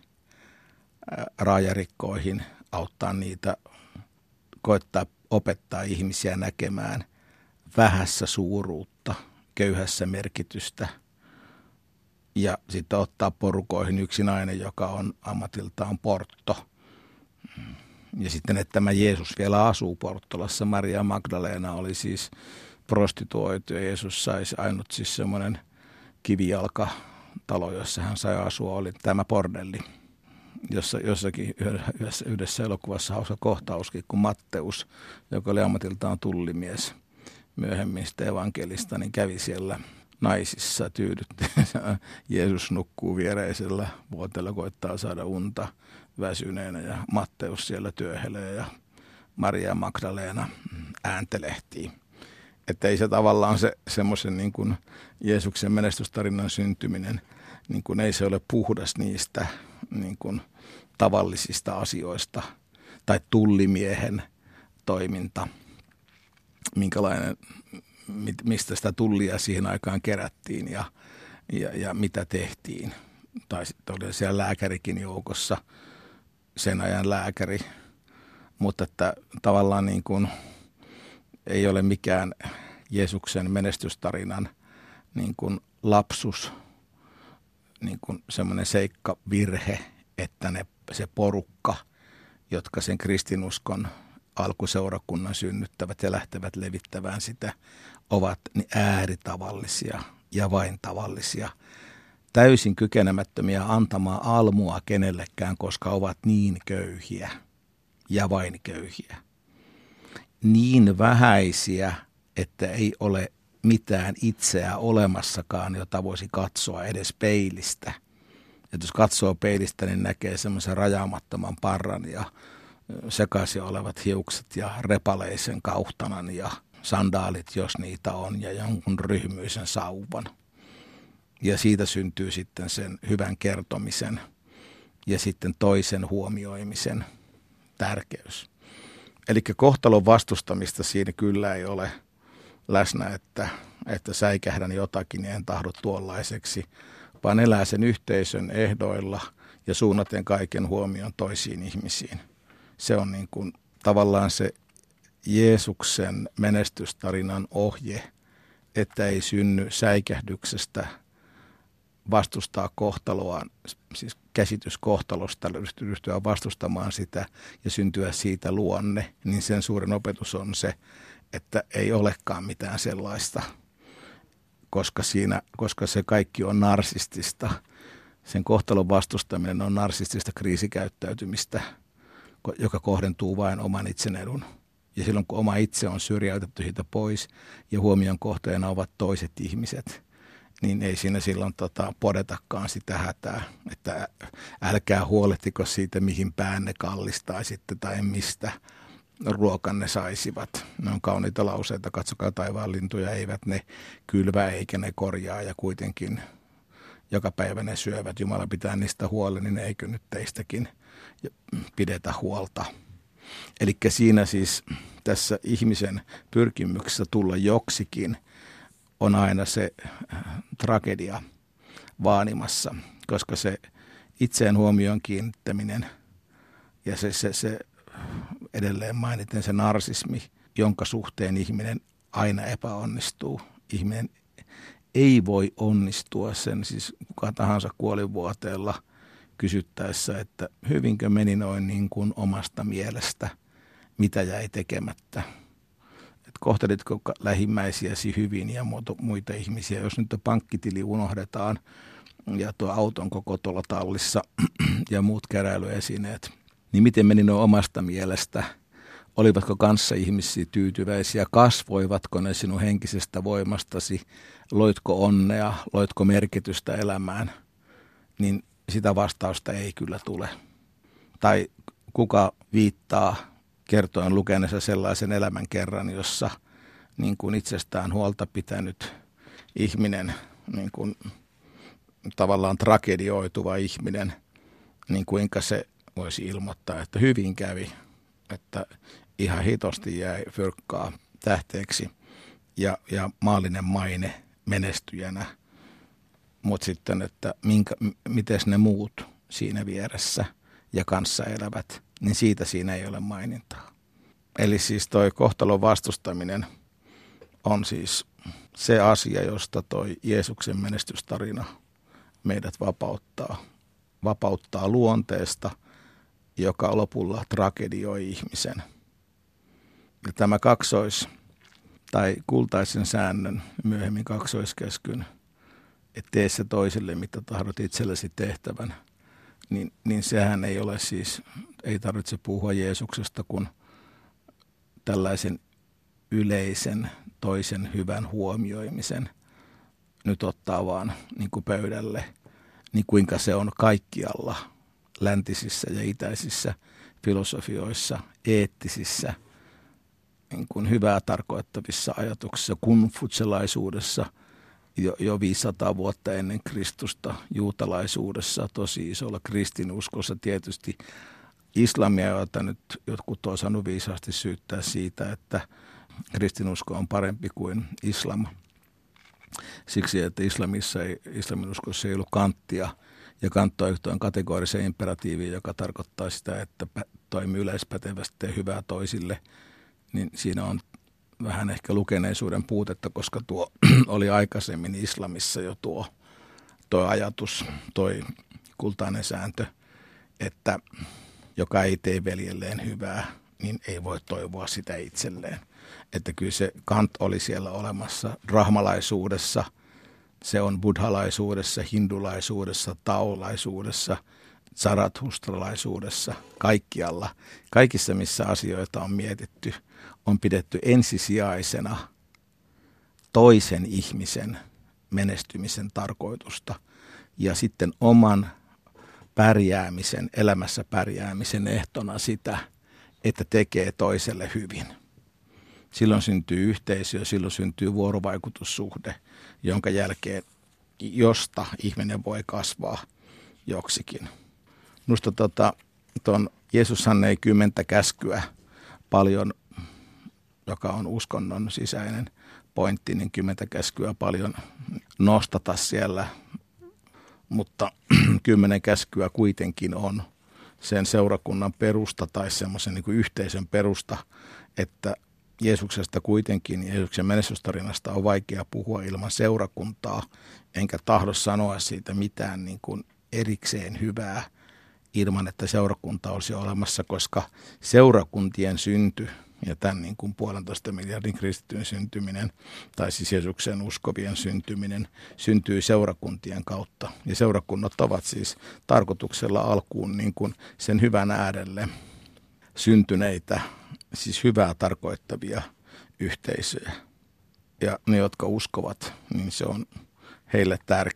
B: raajarikkoihin, auttaa niitä, koettaa opettaa ihmisiä näkemään vähässä suuruutta, köyhässä merkitystä ja sitten ottaa porukoihin yksi nainen, joka on ammatiltaan portto. Ja sitten, että tämä Jeesus vielä asuu Porttolassa. Maria Magdalena oli siis prostituoitu ja Jeesus saisi ainut siis semmoinen kivijalkatalo, jossa hän sai asua, oli tämä bordelli. Jossakin yhdessä elokuvassa hauska kohtauskin, kun Matteus, joka oli ammatiltaan tullimies, myöhemmin sitä evankelista, niin kävi siellä naisissa tyydytti. Jeesus nukkuu viereisellä vuotella, koittaa saada unta väsyneenä ja Matteus siellä työhelee ja Maria Magdalena ääntelehtii. Että ei se tavallaan semmoisen niin kuin Jeesuksen menestystarinan syntyminen, niin kuin ei se ole puhdas niistä niin kuin tavallisista asioista tai tullimiehen toiminta, minkälainen, mistä sitä tullia siihen aikaan kerättiin ja mitä tehtiin. Tai sitten oli siellä lääkärikin joukossa, sen ajan lääkäri, mutta että tavallaan niin kuin ei ole mikään Jeesuksen menestystarinan niin kuin lapsus, niin kuin semmoinen seikkavirhe, että se porukka, jotka sen kristinuskon alkuseurakunnan synnyttävät ja lähtevät levittämään sitä, ovat niin ääritavallisia ja vain tavallisia, täysin kykenemättömiä antamaan almua kenellekään, koska ovat niin köyhiä ja vain köyhiä. Niin vähäisiä, että ei ole mitään itseä olemassakaan, jota voisi katsoa edes peilistä. Että jos katsoo peilistä, niin näkee semmoisen rajaamattoman parran ja sekaisin olevat hiukset ja repaleisen kauhtanan ja sandaalit, jos niitä on, ja jonkun ryhmyisen sauvan. Ja siitä syntyy sitten sen hyvän kertomisen ja sitten toisen huomioimisen tärkeys. Eli kohtalon vastustamista siinä kyllä ei ole läsnä, että säikähdän jotakin ja en tahdo tuollaiseksi, vaan elää sen yhteisön ehdoilla ja suunnaten kaiken huomion toisiin ihmisiin. Se on niin kuin tavallaan se Jeesuksen menestystarinan ohje, että ei synny säikähdyksestä vastustaa kohtaloaan, siis käsitys kohtalosta, ryhtyä vastustamaan sitä ja syntyä siitä luonne, niin sen suurin opetus on se, että ei olekaan mitään sellaista, koska se kaikki on narsistista. Sen kohtalon vastustaminen on narsistista kriisikäyttäytymistä, joka kohdentuu vain oman itsen edun. Ja silloin kun oma itse on syrjäytetty siitä pois ja huomion kohteena ovat toiset ihmiset, niin ei siinä silloin podetakaan sitä hätää, että älkää huolehtiko siitä, mihin päänne kallistaisitte tai mistä ruokanne saisivat. Ne on kauniita lauseita, katsokaa taivaan lintuja, eivät ne kylvä eikä ne korjaa ja kuitenkin joka päivä ne syövät. Jumala pitää niistä huolen, niin eikö nyt teistäkin pidetä huolta. Eli siinä siis tässä ihmisen pyrkimyksessä tulla joksikin on aina se tragedia vaanimassa, koska se itseen huomioon kiinnittäminen ja se edelleen mainiten se narsismi, jonka suhteen ihminen aina epäonnistuu. Ihminen ei voi onnistua sen, siis kuka tahansa kuolinvuoteella kysyttäessä, että hyvinkö meni noin niin kuin omasta mielestä, mitä jäi tekemättä. Et kohtelitko lähimmäisiäsi hyvin ja muita ihmisiä, jos nyt pankkitili unohdetaan ja tuo auton koko tuolla tallissa ja muut keräilyesineet, niin miten meni noin omasta mielestä? Olivatko kanssa ihmisiä tyytyväisiä? Kasvoivatko ne sinun henkisestä voimastasi? Loitko onnea? Loitko merkitystä elämään? Niin sitä vastausta ei kyllä tule. Tai kuka viittaa kertoen lukeneensa sellaisen elämän kerran, jossa niin kuin itsestään huolta pitänyt ihminen, niin kuin tavallaan tragedioituva ihminen, niin kuinka se voisi ilmoittaa, että hyvin kävi, että ihan hitosti jäi fyrkkaa tähteeksi ja maallinen maine menestyjänä. Mutta sitten, että miten ne muut siinä vieressä ja kanssa elävät, niin siitä siinä ei ole mainintaa. Eli siis toi kohtalon vastustaminen on siis se asia, josta toi Jeesuksen menestystarina meidät vapauttaa luonteesta, joka lopulla tragedioi ihmisen. Ja tämä tai kultaisen säännön, myöhemmin kaksoiskeskyn, että tee se toiselle, mitä tahdot itsellesi tehtävän, niin sehän ei ole siis, ei tarvitse puhua Jeesuksesta kuin tällaisen yleisen toisen hyvän huomioimisen nyt ottaa vaan niin kuin pöydälle, niin kuinka se on kaikkialla läntisissä ja itäisissä filosofioissa, eettisissä, niin kuin hyvää tarkoittavissa ajatuksissa, konfutselaisuudessa jo 500 vuotta ennen Kristusta, juutalaisuudessa, tosi isolla kristinuskossa tietysti, islamia, jota nyt jotkut on saanut viisaasti syyttää siitä, että kristinusko on parempi kuin islam. Siksi, että islaminuskossa ei ollut kanttia, ja Kant toi kategorisen imperatiivin, joka tarkoittaa sitä, että toimii yleispätevästi ja hyvää toisille, niin siinä on vähän ehkä lukeneisuuden puutetta, koska tuo oli aikaisemmin islamissa jo tuo ajatus, toi kultainen sääntö, että joka ei tee veljelleen hyvää, niin ei voi toivoa sitä itselleen. Että kyllä se Kant oli siellä olemassa rahmalaisuudessa, se on buddhalaisuudessa, hindulaisuudessa, taolaisuudessa, zarathustralaisuudessa, kaikkialla. Kaikissa, missä asioita on mietitty, on pidetty ensisijaisena toisen ihmisen menestymisen tarkoitusta ja sitten oman pärjäämisen, elämässä pärjäämisen ehtona sitä, että tekee toiselle hyvin. Silloin syntyy yhteisö, silloin syntyy vuorovaikutussuhde, jonka jälkeen josta ihminen voi kasvaa joksikin. Minusta Jeesushan ei 10 käskyä paljon, joka on uskonnon sisäinen pointti, niin 10 käskyä paljon nostata siellä, mutta 10 käskyä kuitenkin on sen seurakunnan perusta tai semmoisen niin kuin yhteisön perusta, että Jeesuksesta kuitenkin, Jeesuksen menestystarinasta on vaikea puhua ilman seurakuntaa, enkä tahdo sanoa siitä mitään niin kuin erikseen hyvää ilman, että seurakunta olisi olemassa, koska seurakuntien synty ja tämän niin kuin 1,5 miljardin kristityn syntyminen, tai siis Jeesuksen uskovien syntyminen, syntyy seurakuntien kautta. Ja seurakunnat ovat siis tarkoituksella alkuun niin kuin sen hyvän äärelle syntyneitä, siis hyvää tarkoittavia yhteisöjä. Ja ne, jotka uskovat, niin se on heille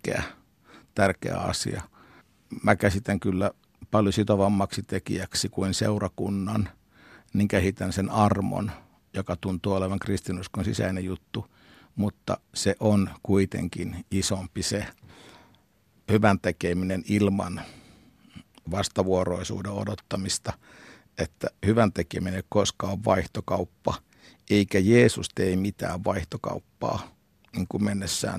B: tärkeä asia. Mä käsitän kyllä paljon sitovammaksi tekijäksi kuin seurakunnan, niin kehitän sen armon, joka tuntuu olevan kristinuskon sisäinen juttu, mutta se on kuitenkin isompi se hyvän tekeminen ilman vastavuoroisuuden odottamista, että hyvän tekeminen koskaan on vaihtokauppa, eikä Jeesus tee mitään vaihtokauppaa niin kuin mennessään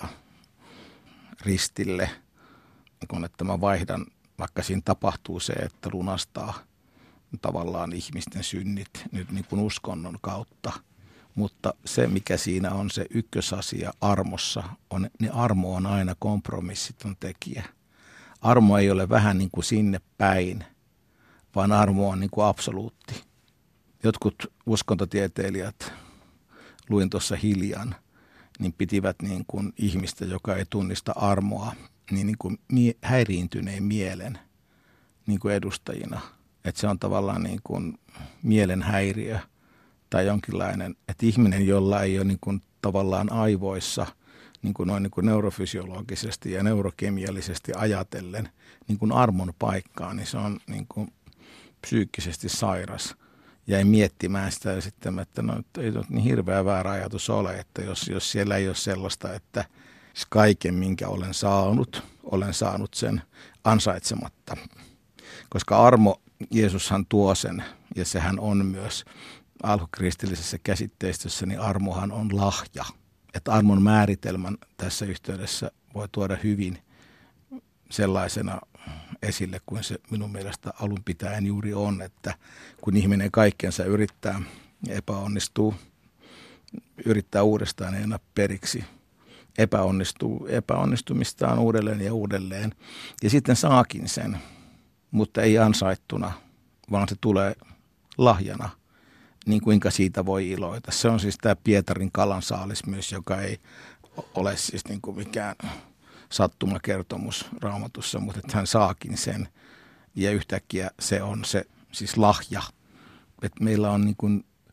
B: ristille, kun että mä vaihdan, vaikka siinä tapahtuu se, että lunastaa tavallaan ihmisten synnit nyt niin kuin uskonnon kautta. Mutta se, mikä siinä on se ykkösasia armossa, niin armo on aina kompromissiton tekijä. Armo ei ole vähän niin kuin sinne päin, vaan armo on niin kuin absoluutti. Jotkut uskontotieteilijät, luin tuossa hiljan, niin pitivät niin kuin ihmistä, joka ei tunnista armoa, niin kuin häiriintyneen mielen niin kuin edustajina. Että se on tavallaan niin kuin mielen häiriö tai jonkinlainen, että ihminen, jolla ei ole niin kuin tavallaan aivoissa niin kuin noin niin kuin neurofysiologisesti ja neurokemiallisesti ajatellen niin kuin armon paikkaa, niin se on niin kuin psyykkisesti sairas. Jäi miettimään sitä ja sitten, että no, ei niin hirveä väärä ajatus ole, että jos siellä ei ole sellaista, että kaiken minkä olen saanut sen ansaitsematta. Koska armo, Jeesushan tuo sen, ja sehän on myös alkukristillisessä käsitteistössä, niin armohan on lahja. Että armon määritelmän tässä yhteydessä voi tuoda hyvin sellaisena esille, kuin se minun mielestä alun pitäen juuri on, että kun ihminen kaikkensa yrittää ja epäonnistuu, yrittää uudestaan ja enää periksi, epäonnistuu epäonnistumistaan uudelleen ja uudelleen, ja sitten saakin sen, mutta ei ansaittuna, vaan se tulee lahjana, niin kuinka siitä voi iloita. Se on siis tämä Pietarin kalansaalis myös, joka ei ole siis niin kuin mikään sattumakertomus Raamatussa, mutta että hän saakin sen, ja yhtäkkiä se on se siis lahja. Että meillä on niin kuin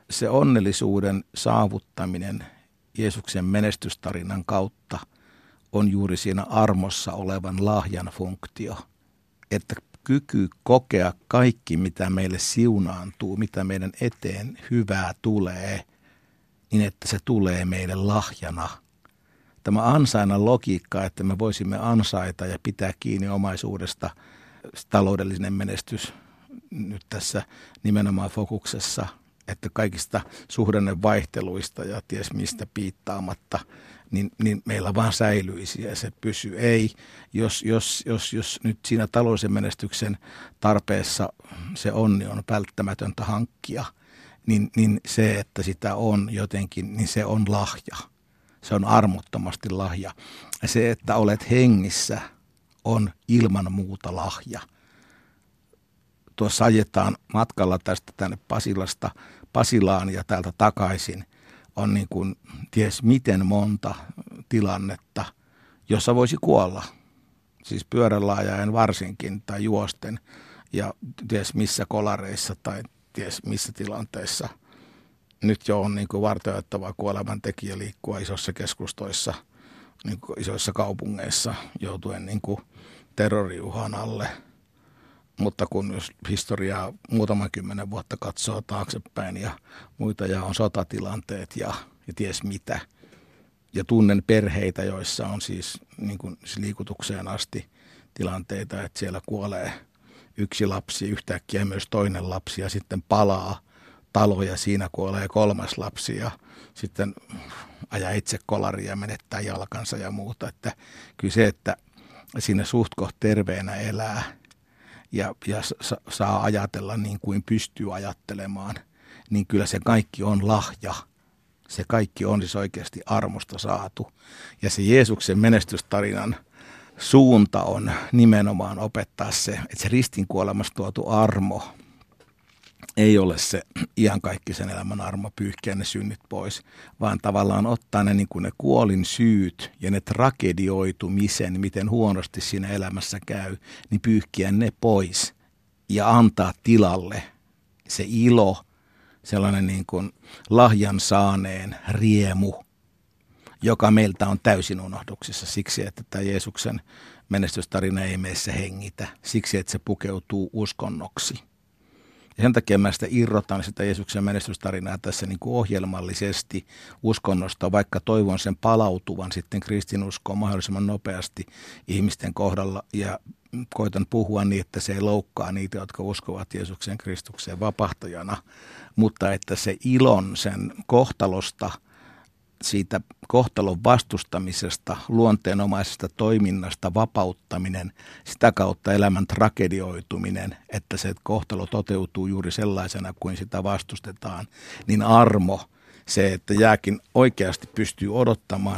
B: se onnellisuuden saavuttaminen Jeesuksen menestystarinan kautta on juuri siinä armossa olevan lahjan funktio, että kyky kokea kaikki, mitä meille siunaantuu, mitä meidän eteen hyvää tulee, niin että se tulee meille lahjana. Tämä ansainnan logiikka, että me voisimme ansaita ja pitää kiinni omaisuudesta, taloudellinen menestys nyt tässä nimenomaan fokuksessa, että kaikista suhdannevaihteluista ja ties mistä piittaamatta, niin meillä vaan säilyisi ja se pysyy. Ei, jos nyt siinä taloudellisen menestyksen tarpeessa se onni on välttämätöntä hankkia, niin se, että sitä on jotenkin, niin se on lahja. Se on armottomasti lahja. Ja se, että olet hengissä, on ilman muuta lahja. Tuossa ajetaan matkalla tästä tänne Pasilaan ja täältä takaisin. On niin kuin ties miten monta tilannetta, jossa voisi kuolla. Siis pyörällä ajaen varsinkin tai juosten ja ties missä kolareissa tai ties missä tilanteissa. Nyt jo on niin kuin varteoittava kuolemantekijä liikkua isossa keskustoissa, niin kuin isoissa kaupungeissa joutuen niin kuin terroriuhan alle. Mutta kun jos historiaa muutaman 10 vuotta katsoo taaksepäin ja muita ja on sotatilanteet ja ties mitä. Ja tunnen perheitä, joissa on siis niin kuin liikutukseen asti tilanteita, että siellä kuolee yksi lapsi, yhtäkkiä myös toinen lapsi ja sitten palaa talo ja siinä kuolee 3. lapsi ja sitten ajaa itse kolaria ja menettää jalkansa ja muuta. Että kyllä se, että siinä suht koht terveenä elää ja saa ajatella niin kuin pystyy ajattelemaan, niin kyllä se kaikki on lahja. Se kaikki on siis oikeasti armosta saatu. Ja se Jeesuksen menestystarinan suunta on nimenomaan opettaa se, että se ristinkuolemasta tuotu armo ei ole se iankaikkisen elämän armo pyyhkiä ne synnit pois, vaan tavallaan ottaa ne, niin kuin ne kuolin syyt ja ne tragedioitumisen, miten huonosti siinä elämässä käy, niin pyyhkiä ne pois ja antaa tilalle se ilo, sellainen niin kuin lahjan saaneen riemu, joka meiltä on täysin unohduksissa siksi, että tämä Jeesuksen menestystarina ei meissä hengitä, siksi, että se pukeutuu uskonnoksi. Ja sen takia mä sitä irrotan sitä Jeesuksen menestystarinaa tässä niin kuin ohjelmallisesti uskonnosta, vaikka toivon sen palautuvan sitten kristinuskoon mahdollisimman nopeasti ihmisten kohdalla ja koitan puhua niin, että se ei loukkaa niitä, jotka uskovat Jeesuksen Kristukseen vapahtajana, mutta että se ilon sen kohtalosta, siitä kohtalon vastustamisesta, luonteenomaisesta toiminnasta, vapauttaminen, sitä kautta elämän tragedioituminen, että se kohtalo toteutuu juuri sellaisena kuin sitä vastustetaan, niin armo, se, että jääkin oikeasti pystyy odottamaan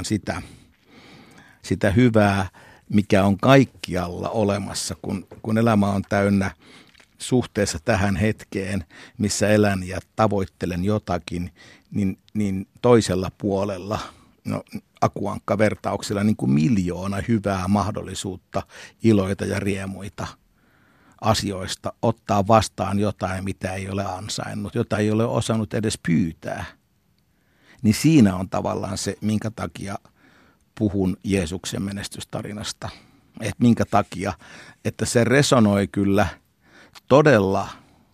B: sitä hyvää, mikä on kaikkialla olemassa, kun elämä on täynnä suhteessa tähän hetkeen, missä elän ja tavoittelen jotakin, niin toisella puolella, akuankkavertauksella niin kuin 1 miljoona hyvää mahdollisuutta, iloita ja riemuita asioista, ottaa vastaan jotain, mitä ei ole ansainnut, jota ei ole osannut edes pyytää. Niin siinä on tavallaan se, minkä takia puhun Jeesuksen menestystarinasta. Että minkä takia, että se resonoi kyllä todella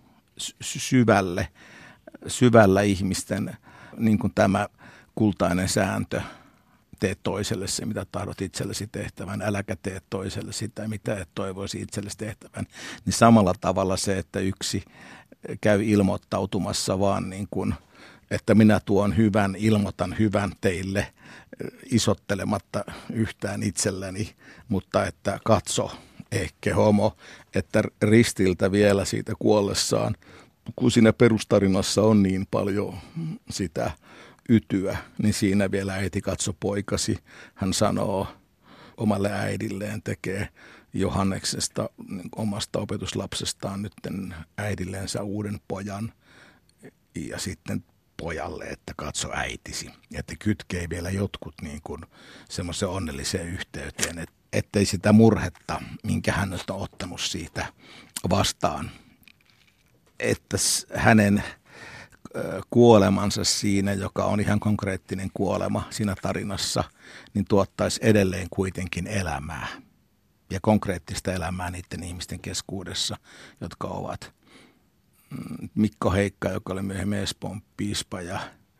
B: syvällä ihmisten, niin kuin tämä kultainen sääntö, tee toiselle se, mitä tahdot itsellesi tehtävän, äläkä tee toiselle sitä, mitä et toivoisi itsellesi tehtävän. Niin samalla tavalla se, että yksi käy ilmoittautumassa vaan niin kuin, että minä tuon hyvän, ilmoitan hyvän teille isottelematta yhtään itselläni, mutta että katso, ehkä homo, että ristiltä vielä siitä kuollessaan, kun siinä perustarinassa on niin paljon sitä ytyä, niin siinä vielä äiti katso poikasi. Hän sanoo omalle äidilleen, tekee Johanneksesta, omasta opetuslapsestaan nyt äidilleensä uuden pojan ja sitten pojalle, että katso äitisi. Että kytkee vielä jotkut niin kuin semmoisen onnelliseen yhteyteen, ettei sitä murhetta, minkä hän on ottanut siitä vastaan, että hänen kuolemansa siinä, joka on ihan konkreettinen kuolema siinä tarinassa, niin tuottaisi edelleen kuitenkin elämää. Ja konkreettista elämää niiden ihmisten keskuudessa, jotka ovat Mikko Heikka, joka oli myöhemmin Espoon piispa ja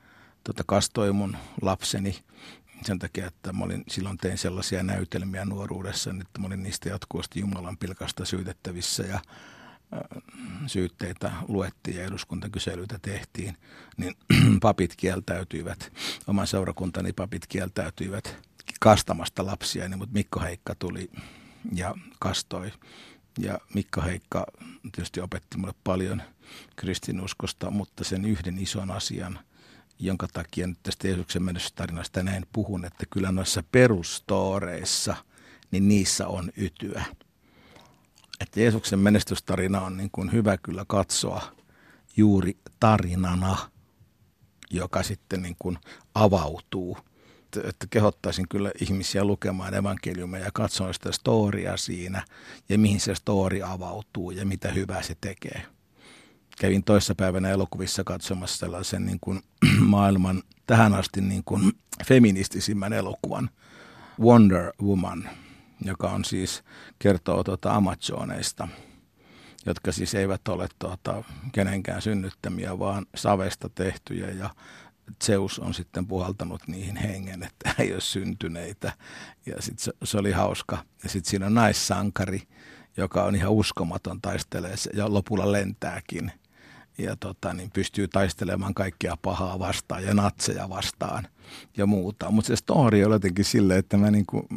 B: kastoi mun lapseni sen takia, että silloin tein sellaisia näytelmiä nuoruudessa, että mä olin niistä jatkuvasti Jumalan pilkasta syytettävissä ja syytteitä luettiin ja eduskuntakyselyitä tehtiin, niin papit kieltäytyivät, oman seurakuntani papit kieltäytyivät kastamasta lapsia, niin, mutta Mikko Heikka tuli ja kastoi. Ja Mikko Heikka tietysti opetti mulle paljon kristinuskosta, mutta sen yhden ison asian, jonka takia nyt tästä Jeesuksen menestystarinasta näin puhun, että kyllä noissa perustooreissa, niin niissä on ytyä. Että Jeesuksen menestystarina on niin kuin hyvä kyllä katsoa juuri tarinana, joka sitten niin kuin avautuu. Että kehottaisin kyllä ihmisiä lukemaan evankeliumia ja katsoa sitä storia siinä ja mihin se story avautuu ja mitä hyvää se tekee. Kävin toissapäivänä elokuvissa katsomassa sellaisen niin kuin maailman tähän asti niin kuin feministisimmän elokuvan Wonder Woman, joka on siis kertoo Amazoneista, jotka siis eivät ole kenenkään synnyttämiä, vaan savesta tehtyjä ja Zeus on sitten puhaltanut niihin hengen, että ei ole syntyneitä ja sitten se oli hauska. Ja sitten siinä on naissankari, joka on ihan uskomaton, taistelee ja lopulla lentääkin ja niin pystyy taistelemaan kaikkea pahaa vastaan ja natseja vastaan ja muuta. Mutta se story on jotenkin silleen, että mä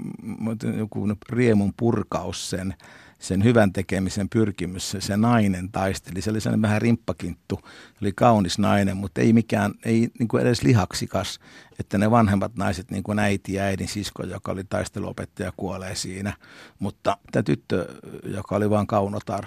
B: joku riemun purkaus sen hyvän tekemisen pyrkimys, se nainen taisteli. Se oli sellainen vähän rimppakinttu, oli kaunis nainen, mutta ei niin kuin edes lihaksikas, että ne vanhemmat naiset, niin kuin äiti ja äidin sisko, joka oli taisteluopettaja, kuolee siinä. Mutta tämä tyttö, joka oli vaan kaunotar,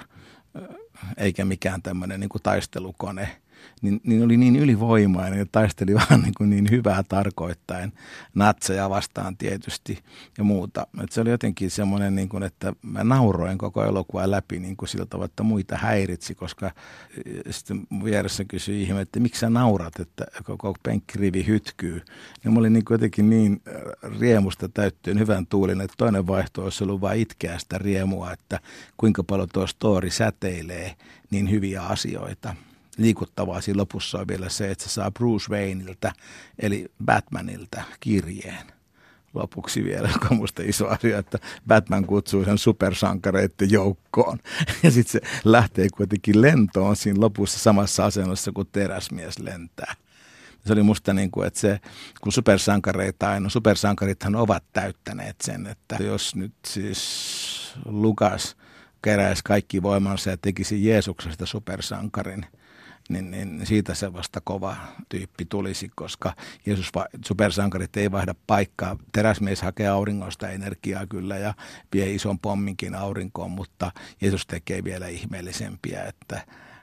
B: eikä mikään tämmöinen niin kuin taistelukone, niin oli niin ylivoimainen ja taisteli vaan niin hyvää tarkoittaen natseja vastaan tietysti ja muuta. Et se oli jotenkin semmoinen, niin kuin, että mä nauroin koko elokuvan läpi niin kuin sillä tavalla, että muita häiritsi, koska sitten vieressä kysyi ihme, että miksi sä naurat, että koko penkkirivi hytkyy. Ja mä olin niin jotenkin niin riemusta täyttyen hyvän tuulin, että toinen vaihtoehto olisi ollut vaan itkeä sitä riemua, että kuinka paljon tuo story säteilee niin hyviä asioita. Liikuttavaa siinä lopussa on vielä se, että se saa Bruce Wayneiltä, eli Batmanilta, kirjeen. Lopuksi vielä, joka on musta iso asia, että Batman kutsuu sen supersankareiden joukkoon. Ja sitten se lähtee kuitenkin lentoon siinä lopussa samassa asennossa, kuin teräsmies lentää. Se oli musta niin kuin, että se, kun supersankarithan ovat täyttäneet sen, että jos nyt siis Lukas keräisi kaikki voimansa ja tekisi Jeesuksesta supersankarin, niin siitä se vasta kova tyyppi tulisi, koska supersankarit ei vaihda paikkaa. Teräsmies hakee auringosta energiaa kyllä ja vie ison pomminkin aurinkoon, mutta Jeesus tekee vielä ihmeellisempiä, että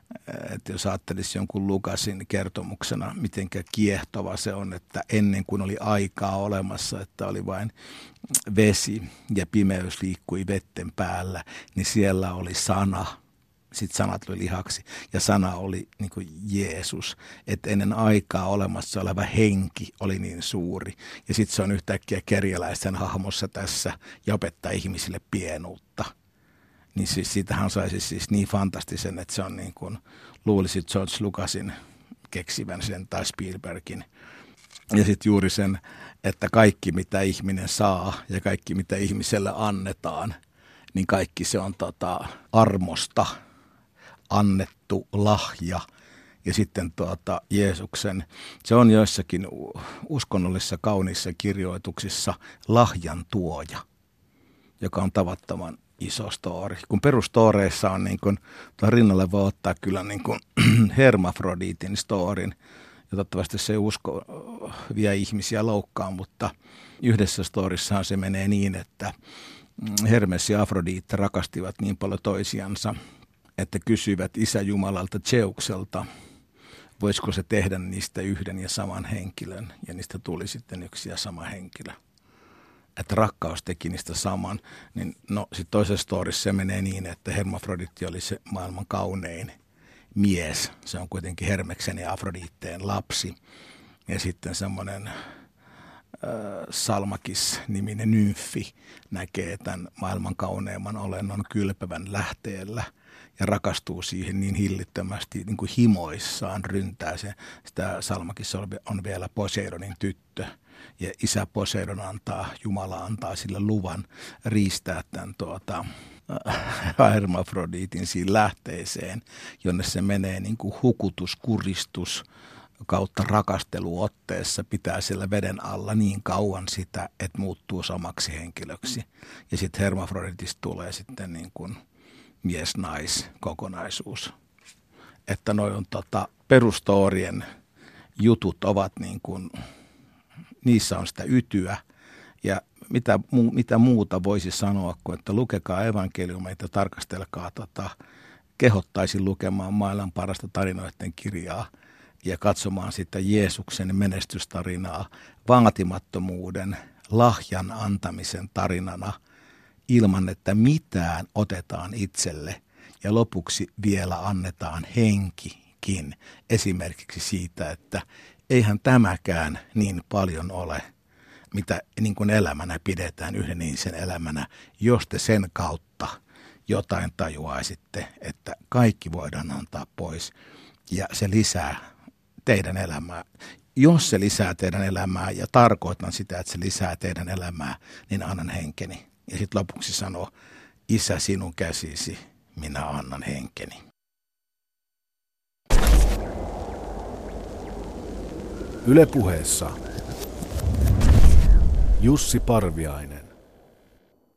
B: jos ajattelisi jonkun Lukasin kertomuksena, mitenkä kiehtova se on, että ennen kuin oli aikaa olemassa, että oli vain vesi ja pimeys liikkui vetten päällä, niin siellä oli sana. Sitten sanat tuli lihaksi ja sana oli niin kuin Jeesus, että ennen aikaa olemassa oleva henki oli niin suuri. Ja sitten se on yhtäkkiä kerjäläisten hahmossa tässä ja opettaa ihmisille pienuutta. Niin siis siitähän saisi siis niin fantastisen, että se on niin kuin luulisi George Lucasin keksivän sen tai Spielbergin. Ja sitten juuri sen, että kaikki mitä ihminen saa ja kaikki mitä ihmiselle annetaan, niin kaikki se on armosta annettu lahja. Ja sitten Jeesuksen, se on joissakin uskonnollisissa kauniissa kirjoituksissa lahjan tuoja, joka on tavattoman iso story. Kun perustooreissa on niin kuin, rinnalle voi ottaa kyllä niin kuin hermafrodiitin storin, ja toivottavasti se ei usko vie ihmisiä loukkaan, mutta yhdessä storissaan se menee niin, että Hermes ja Afrodiitta rakastivat niin paljon toisiansa, että kysyivät Isä Jumalalta Zeukselta, voisiko se tehdä niistä yhden ja saman henkilön, ja niistä tuli sitten yksi ja sama henkilö. Että rakkaus teki niistä saman, niin no sitten toisessa storissa se menee niin, että Hermafrodiitti oli se maailman kaunein mies. Se on kuitenkin Hermeksen ja Afroditteen lapsi. Ja sitten semmoinen Salmakis-niminen nymfi näkee tämän maailman kauneimman olennon kylpevän lähteellä ja rakastuu siihen niin hillittömästi, niin kuin himoissaan ryntää se. Sitä Salmakis on vielä Poseidonin tyttö ja isä Poseidon Jumala antaa sille luvan riistää tämän Hermafrodiitin siinä lähteeseen, jonne se menee niin kuin hukutus, kuristus kautta rakasteluotteessa, pitää siellä veden alla niin kauan sitä, että muuttuu samaksi henkilöksi. Ja sitten Hermafroditista tulee sitten niin kuin mies-nais-kokonaisuus. Että noi on perustoorien jutut ovat niin kuin, niissä on sitä ytyä. Ja mitä muuta voisi sanoa kuin, että lukekaa evankeliumeita, tarkastelkaa, kehottaisin lukemaan maailman parasta tarinoiden kirjaa ja katsomaan sitä Jeesuksen menestystarinaa vaatimattomuuden, lahjan antamisen tarinana ilman, että mitään otetaan itselle ja lopuksi vielä annetaan henkikin esimerkiksi siitä, että eihän tämäkään niin paljon ole, mitä niin kuin elämänä pidetään yhden ihmisen elämänä, jos te sen kautta jotain tajuaisitte, että kaikki voidaan antaa pois ja se lisää teidän elämää. Jos se lisää teidän elämää ja tarkoitan sitä, että se lisää teidän elämää, niin annan henkeni. Ja sitten lopuksi sanoo, Isä sinun käsisi, minä annan henkeni.
A: Yle Puheessa Jussi Parviainen.